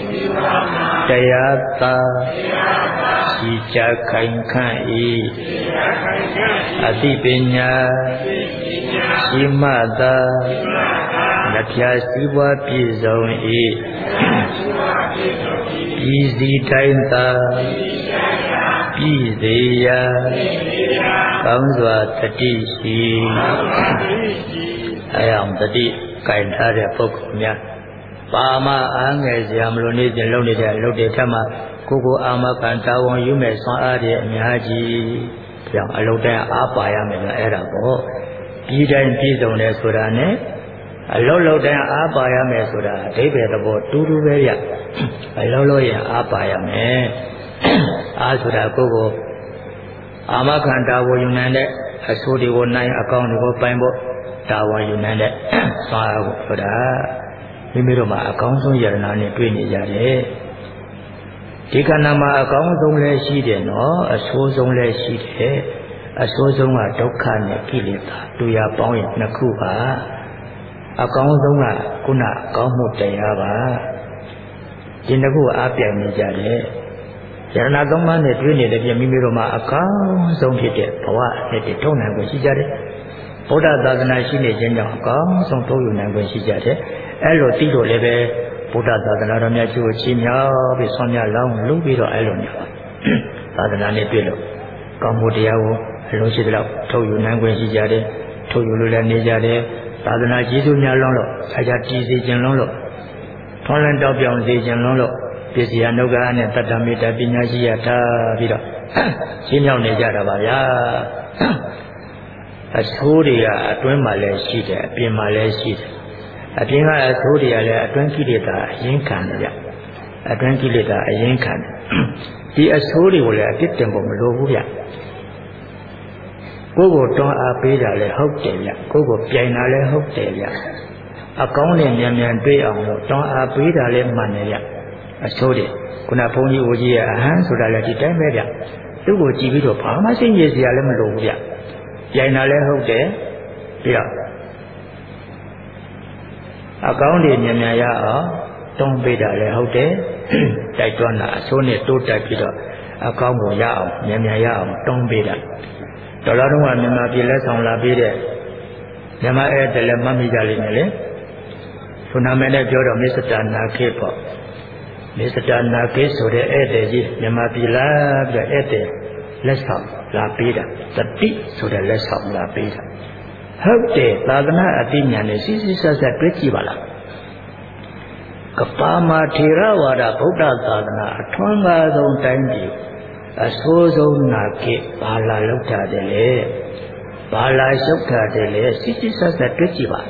တရားသာရှိကြခိုင်ခန့်၏အတိပညာရှိမှသာလက်ဖြာစည်းပွားပြည့်စုံ၏ပြည်စည်းတိုင်းသာပြည်စေရာကောင်းစွာတတိရှိအယံတတိကင်ထားတဲ့ပုဂ္ဂိုလ်များပါမအားငယ်စရာမလိုနေခြင်းလုပ်နေတဲ့အလုပ်တွေထက်မှကိုအာမခံတာဝန်ယူမဲ့ဆွမ်းအားတွေအများကြီးကြောင့်အလုပ်တိုင်းအားပါရမယ်လို့အဲ့ဒါပေါ့ပြည်တိုင်းပြည်စုံတယ်ဆိုတာနဲ့အလုပ်လုပ်တိုင်းအားပါရမယ်ဆိုတာအဓိပ္ပာယ်သဘောတူတူပဲရအလုပ်လုပ်ရင်အားပါရမယ်အားဆိုတာကိုအာမခံတာဝန်ယူနိုင်တဲ့အဆိုးတွေကိုနိုင်အကောင်းတွေကိုပိုင်ဖို့တာဝန်ယူနိုင်တဲ့ဆွမ်းအားကိုဆိုတာမိမိတို့မှာအကောင်းဆုံးယရနာနဲ့တွေ့နေကြတယ်ဒီခန္ဓာမှာအကောင်းဆုံးလည်းရှိတယ်နော်အဆိုးဆုံးလည်းရှိတယ်အဆိုးဆုံးကဒုက္ခနဲ့ကိလေသာတူရပေါင်းရင်နှစ်ခုပါအကောင်းဆုံးကခုနကောင်းမှုတရားပါဒီနှစ်ခုအားပြိုင်နေကြတယ်ယရနာသုံးပါးနဲ့တွေ့နေတဲ့ပြင်မိမိတို့မှာအကောင်းဆုံးဖြစ်တဲ့ဘဝနဲ့တည်ထုံနိုင်ကိုရှိကြတယ်ဗုဒ္ဓသာသနာရှိနေခြင်းကြောင့်အကောင်းဆုံးထုတ်ယူနိုင်ခွင့်ရှိကြတယ်အဲ့လိုသိလို့လည်းပဲဗုဒ္ဓသာသနာတော်များကျိုးချီးမြှောက်ပြီးဆွမ်းမြလောင်းလုပ်ပြီးတော့အဲ့လိုနေပါသာသနာနဲ့တွေ့လို့ကောင်းမှုတရားကိုအလုံးရှိသလောက်ထုတ်ယူနိုင်ခွင့်ရှိကြတယ်ထုတ်ယူလို့လည်းနေကြတယ်သာသနာကြီးစုများလုံးလို့ဆရာကြည်စီခြင်းလုံးလို့ထွန်းလန်းတောက်ပြောင်စေခြင်းလုံးလို့ပစ္စည်းအနုဂါနဲ့တတ္တမေတ္တာပညာရှိရထားပြီးတော့ရှင်းမြောက်နေကြတာပါဗျာအဆိုးတွေကအတွင်းမှာလည်းရှိတယ်အပြင်မှာလည်းရှိတယ်အပြင်ကအဆိုးတွေကလည်းအတွင်းကိလေသာအရင်ခံတယ်ဗျအတွင်းကိလေသာအရင်ခံတယ်ဒီအဆိုးတွေကိုလည်းအပြစ်တင်ဖို့မလိုဘူးဗျကိုယ်ကိုတွန်းအားပေးတာလည်းဟုတ်တယ်ဗျကိုယ်ကိုပြိုင်တာလည်းဟုတ်တယ်ဗျအကောင်းနဲ့မြန်မြန်တွေ့အောင်လို့တွန်းအားပေးတာလည်းမှန်တယ်ဗျအဆိုးတွေခုနဘုန်းကြီးဦးကြီးရဲ့အဟမ်းဆိုတာလည်းဒီတိုင်းပဲဗျသူ့ကိုကြည့်ပြီးတော့ဘာမှစိတ်ညစ်စရာလည်းမလိုဘူးဗျပြိုင်တာလည်းဟုတ်တယ်ပြီးတော့အကောင်းတွေမြန်မြန်ရအောင်တွန်းပေးတာလည်းဟုတ်တယ်တိုက်တွန်းတာအဆိုးနဲ့တိုးတက်ပြီးတော့အကောင်းကိုရအောင်မြန်မြန်ရအောင်တွန်းပေးတာတော်တော်တော့မြန်မာပြည်လက်ဆောင်လာပေးတဲ့မြန်မာအဲ့တလည်းမှတ်မိကြလိမ့်မယ်လေဆိုနာမည်နဲ့ပြောတော့မစ္စတာနာခေပေါ့မစ္စတာနာခေဆိုတဲ့ဧည့်သည်ကြီးမြန်မာပြည်လာပြီးတော့ဧည့်သည်လက်ဆောင်လလာပေးတာတတိဆိုတဲ့လက်ဆောင်လာပေးတာဟုတ်တယ်သာသနာအသိဉာဏ်နဲ့စစ်စစ်ဆက်ဆက်တွေ့ကြည့်ပါလားကပါမထေရဝါဒဗုဒ္ဓသာသနာအထွန်းကားဆုံးတိုင်းပြည်အဆိုးဆုံးနာကိဘာလာလောက်တာတယ်လေဘာလာလျှောက်တာတယ်လေစစ်စစ်ဆက်ဆက်တွေ့ကြည့်ပါ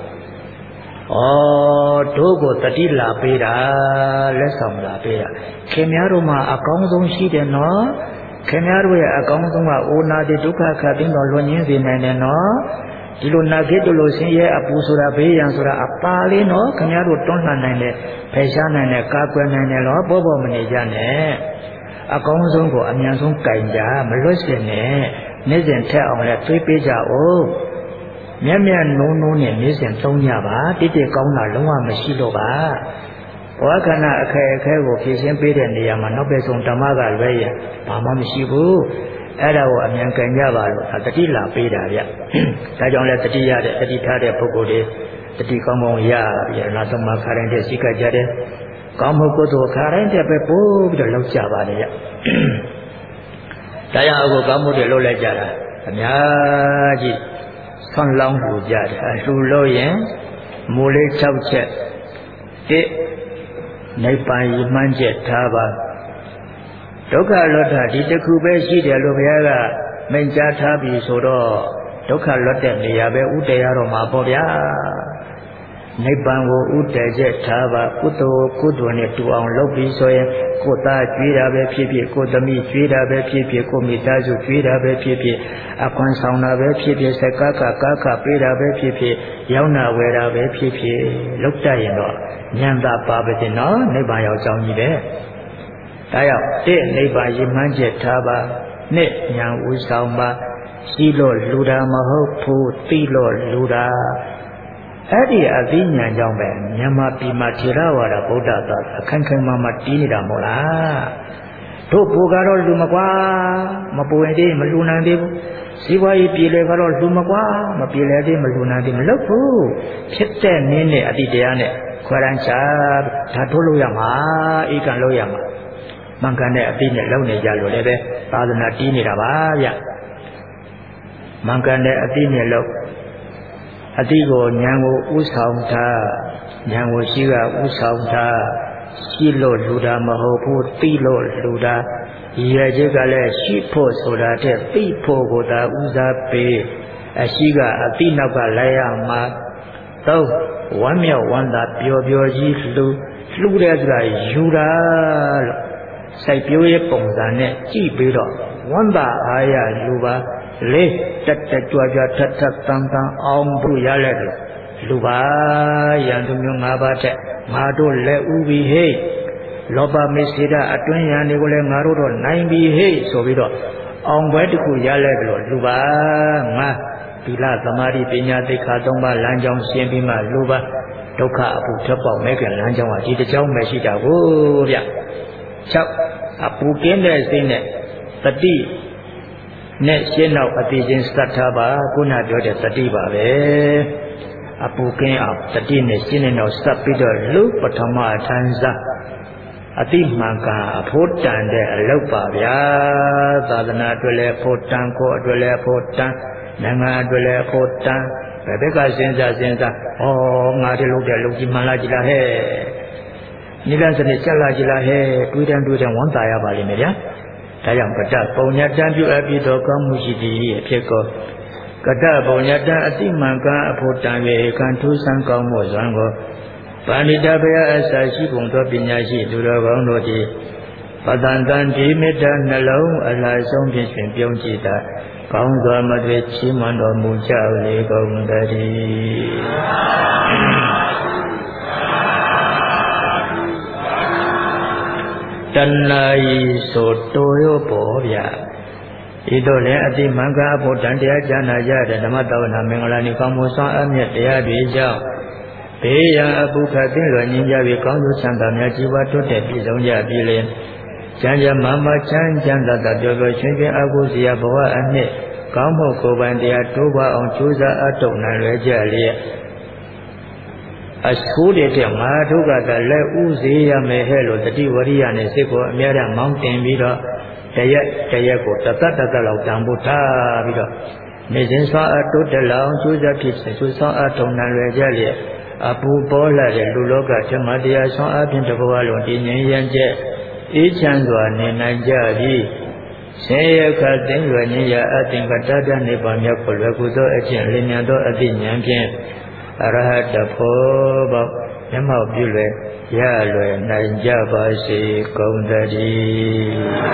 တို့ကိုတတိလာပေးတာလက်ဆောင်လာပေးတာခင်များတို့မှာအကောင်းဆုံးရှိတယ်နော်ခင်များတို့ရဲ့အကောင်းဆုံးကအိုနာတိဒုက္ခခတ်ပြီးတော့လွန်ညင်းစေနိုင်တယ်နော်ဒီလိုနာကိတလို့ဆင်းရဲအပူဆိုတာဘေးရန်ဆိုတာအပါလေးနော်ခင်ဗျားတို့တွန်းလှန်နိုင်တယ်ဖယ်ရှားနိုင်တယ်ကာကွယ်နိုင်တယ်လို့ပေါ်ပေါ်မနေကြနဲ့အကောင်းဆုံးကိုအမြန်ဆုံးကင်ကြမလွတ်စင်နဲ့နေ့စဉ်ထက်အောင်လဲသွေးပေးကြအောင်မြတ်မြတ်နုံနုံနဲ့နေ့စဉ်သုံးကြပါတိတိကောင်းတာလုံးဝမရှိတော့ပါဘဝခန္ဓာအခက်အခဲကိုဖြည့်ရှင်းပေးတဲ့နေရာမှာနောက်ပဲဆုံးဓမ္မကလွဲရင်ဘာမှမရှိဘူးအဲ့ဒါကိုအမြန်ကင်ကြပါလို့တတိလာပေးတာဗျဒါကြောင့်လဲတတိရတဲ့တတိထားတဲ့ပုဂ္ဂိုလ်တွေတတိကောင်းကောင်းရပြီးနောက်ဆုံးမှခါတိုင်းတဲ့စိတ်ကကြတဲ့ကောင်းမှုကုသိုလ်ခါတိုင်းတဲ့ပဲပို့ပြီးတော့လောက်ကြပါလေဗျဒါကြောင့်အခုကောင်းမှုတွေလုပ်လိုက်ကြတာအများကြီးဆွမ်းလောင်းပူကြတယ်အလှူလို့ရင်မူလေး6ချက်1နိဗ္ဗာန်ရည်မှန်းချက်ထားပါဒုက္ခလွတ်တာဒီတစ်ခုပဲရှိတယ်လို့ဘုရားကမိန့်ကြားထားပြီးဆိုတော့ဒုက္ခလွတ်တဲ့နေရာပဲဥတည်ရတော့မှာပေါ့ဗျာနိဗ္ဗာန်ကိုဥတည်ချက်ထားပါကုသိုလ်နဲ့တူအောင်လုပ်ပြီးဆိုရင်ကိုယ်သားကြွေးတာပဲဖြစ်ဖြစ်ကိုယ်သမီးကြွေးတာပဲဖြစ်ဖြစ်ကိုယ်မိသားစုကြွေးတာပဲဖြစ်ဖြစ်အခွန်ဆောင်တာပဲဖြစ်ဖြစ်စကားကားပေးတာပဲဖြစ်ဖြစ်ရောင်းတာဝယ်တာပဲဖြစ်ဖြစ်လုပ်တတ်ရင်တော့ဉာဏ်သာပါပဲတင်နော်နိဗ္ဗာန်ရောက်ကြောင်းကြီးပဲဒါကြောင့်နိဗ္ဗာန်ရည်မှန်းချက်ထားပါဉာဏ်ဥဆောင်ပါရှိလို့လူတာမဟုတ်ဘူးသိလို့လူတာအဲ့ဒီအသိဉာဏ်ကြောင့်ပဲမြန်မာပြည်မှာထေရဝါဒဗုဒ္ဓသာအခန့်ခန့်မှတီးနေတာမဟုတ်လားတို့ဘူကတော့လူမကွာမပူရင်သေးမလူနိုင်သေးဘူးစီးပွားရေးပြည်လေကတော့လူမကွာမပြည်လေသေးမလူနိုင်သေးမလုပ်ဘူးဖြစ်တဲ့နည်းနဲ့အတိတရားနဲ့ခွဲတန်းချဒါထုတ်လို့ရမှာဧကံလို့ရမှာမှန်ကန်တဲ့အသိနဲ့လုံနေကြလို့လည်းပဲသာသနာတီးနေတာပါဗျမှန်ကန်တဲ့အသိနဲ့လုံအတိကိုဉာဏ်ကိုဥဆောင်ထားဉာဏ်ကိုရှိကဥဆောင်ထားရှိလို့လူတာမဟုတ်ဘူးသိလို့လူတာရည်ရည်ကလည်းရှိဖို့ဆိုတာတဲ့သိဖို့ကိုသာဦးစားပေးအရှိကအတိနောက်ကလိုက်ရမှာသုံးဝမ်းမြောက်ဝမ်းသာပျော်ပျော်ကြီးလှူတဲ့ဆိုတာယူတာလို့စိုက်ပျိုးရေးပုံစံနဲ့ကြည့်ပြီးတော့ဝမ်းသာအားရလူပါလေးတက်ကြွထက်တန်အောင်ဖို့ရလဲလူပါရန်သူမျိုး၅ပါးတဲ့ငါတို့လက်ဥပြီးဟိလောဘမေစေတအတွင်းရန်တွေကိုလည်းငါတို့တော့နိုင်ပြီးဟိဆိုပြီးတော့အောင်ပွဲတစ်ခုရလဲပြီးတော့လူပါငါသီလသမာဓိပညာသိက္ခာ၃ပါးလမ်းကြောင်းရှင်းပြီးမှလူပါဒုက္ခအပူထွက်ပေါက်မဲ့ကလမ်းကြောင်းကဒီတစ်ကြောင်းပဲရှိတာကိုဗျ6အပူကင်းတဲ့စိတ်နဲ့တတိနဲ့ရှင်းနောက်အတိချင်းစတ်ထားပါခုနပြောတဲ့တတိပါပဲအပူကင်းအောင်တတိနဲ့ရှင်းနေတော့စတ်ပြီးတော့လူပထမထန်းစားအတိမှန်ကအဖို့တန်တဲ့အလုပ်ပါဗျာသာသနာအတွက်လည်းဖို့တန်ကိုအတွက်လည်းဖို့တန်နိုင်ငံအတွက်လည်းဖို့တန်ဘယ်ဘက်ကစဉ်းစားငါဒီလုပ်တဲ့လုပ်ကြီးမှန်လားကြည်လားဟဲ့နိလစနစ်ချက်လားကြည်လားဟဲ့တွေးတန်းဝန်တာရပါလိမ့်မယ်ဗျာဒါကြောင့်ကတ္တပုံညတံပြုအပ်ပြီးတော့ကောင်းမှုရှိသည်အဖြစ်ကောကတ္တပုံညတံအတိမှန်ကအဖို့တန်၍ခံထူးဆန်းကောင်းမှုစွမ်းကိုဗန္ဓိတဘယအစာရှိပုံသောပညာရှိသူတော်ကောင်းတို့သည်ပတန်တန်ဒီမေတ္တာနှလုံးအလားဆုံးဖြင့်ရှင်ပြုံးကြည်သာကောင်းစွာမသွေချီးမွမ်းတော်မူကြလေကုန်တည်းတဏှာဤဆိုတိုရောပေါ်ဗျာဤတို့လည်းအတိမင်္ဂအဖို့တန်တရားကျမ်းနာကြတဲ့ဓမ္မတဝနာမင်္ဂလာနိကောင်းမှုဆောင်အမြတ်တရားတွေကြောင့်ဘေးရန်အပုခတ်သိလွယ်ငြင်းကြပြီးကောင်းကျိုးချမ်းသာများကြီးပွားတိုးတက်ပြည့်စုံကြပြီလေကျမ်းကျမ်းမာချမ်းသာသာပျော်ပျော်ရွှင်ရွှင်အကုစရာဘဝအနှစ်ကောင်းမှုကိုယ်ပိုင်တရားတိုးပွားအောင်ကြိုးစားအထောက်နိုင်လွယ်ကြလျက်အဆိုးတဲ့ငါတို့ကတည်းလက်ဥစေရမယ်ဟဲ့လို့တတိဝရိယနဲ့စိတ်ကိုအများအားမောင်းတင်ပြီးတော့ဒရက်ကိုတသက်လောက်တန်ဖို့ထားပြီးတော့နေစဉ်ဆွမ်းအားတိုးတက်လောင်ကျိုးစားဖြစ်စေဆွမ်းအားထုံနှံလွယ်ကြလျက်အပူပေါ်လာတဲ့လူလောကဓမ္မတရားဆွမ်းအားဖြင့်တစ်ဘဝလုံးတည်ငြိမ်ရန်ကျက်အေးချမ်းစွာနေနိုင်ကြပြီးဆင်းရဲခတ်သိမ်းလွယ်ခြင်းရာအသင်္ကတတနိဗ္ဗာန်မြတ်ကိုလွယ်ကူသောအကျင့်လင်းမြန်သောအသိဉာဏ်ဖြင့်အရဟတဖို့ပေါမျက်မှောက်ပြုလွယ်ရလွယ်နိုင်ကြပါစေကုန်သတည်း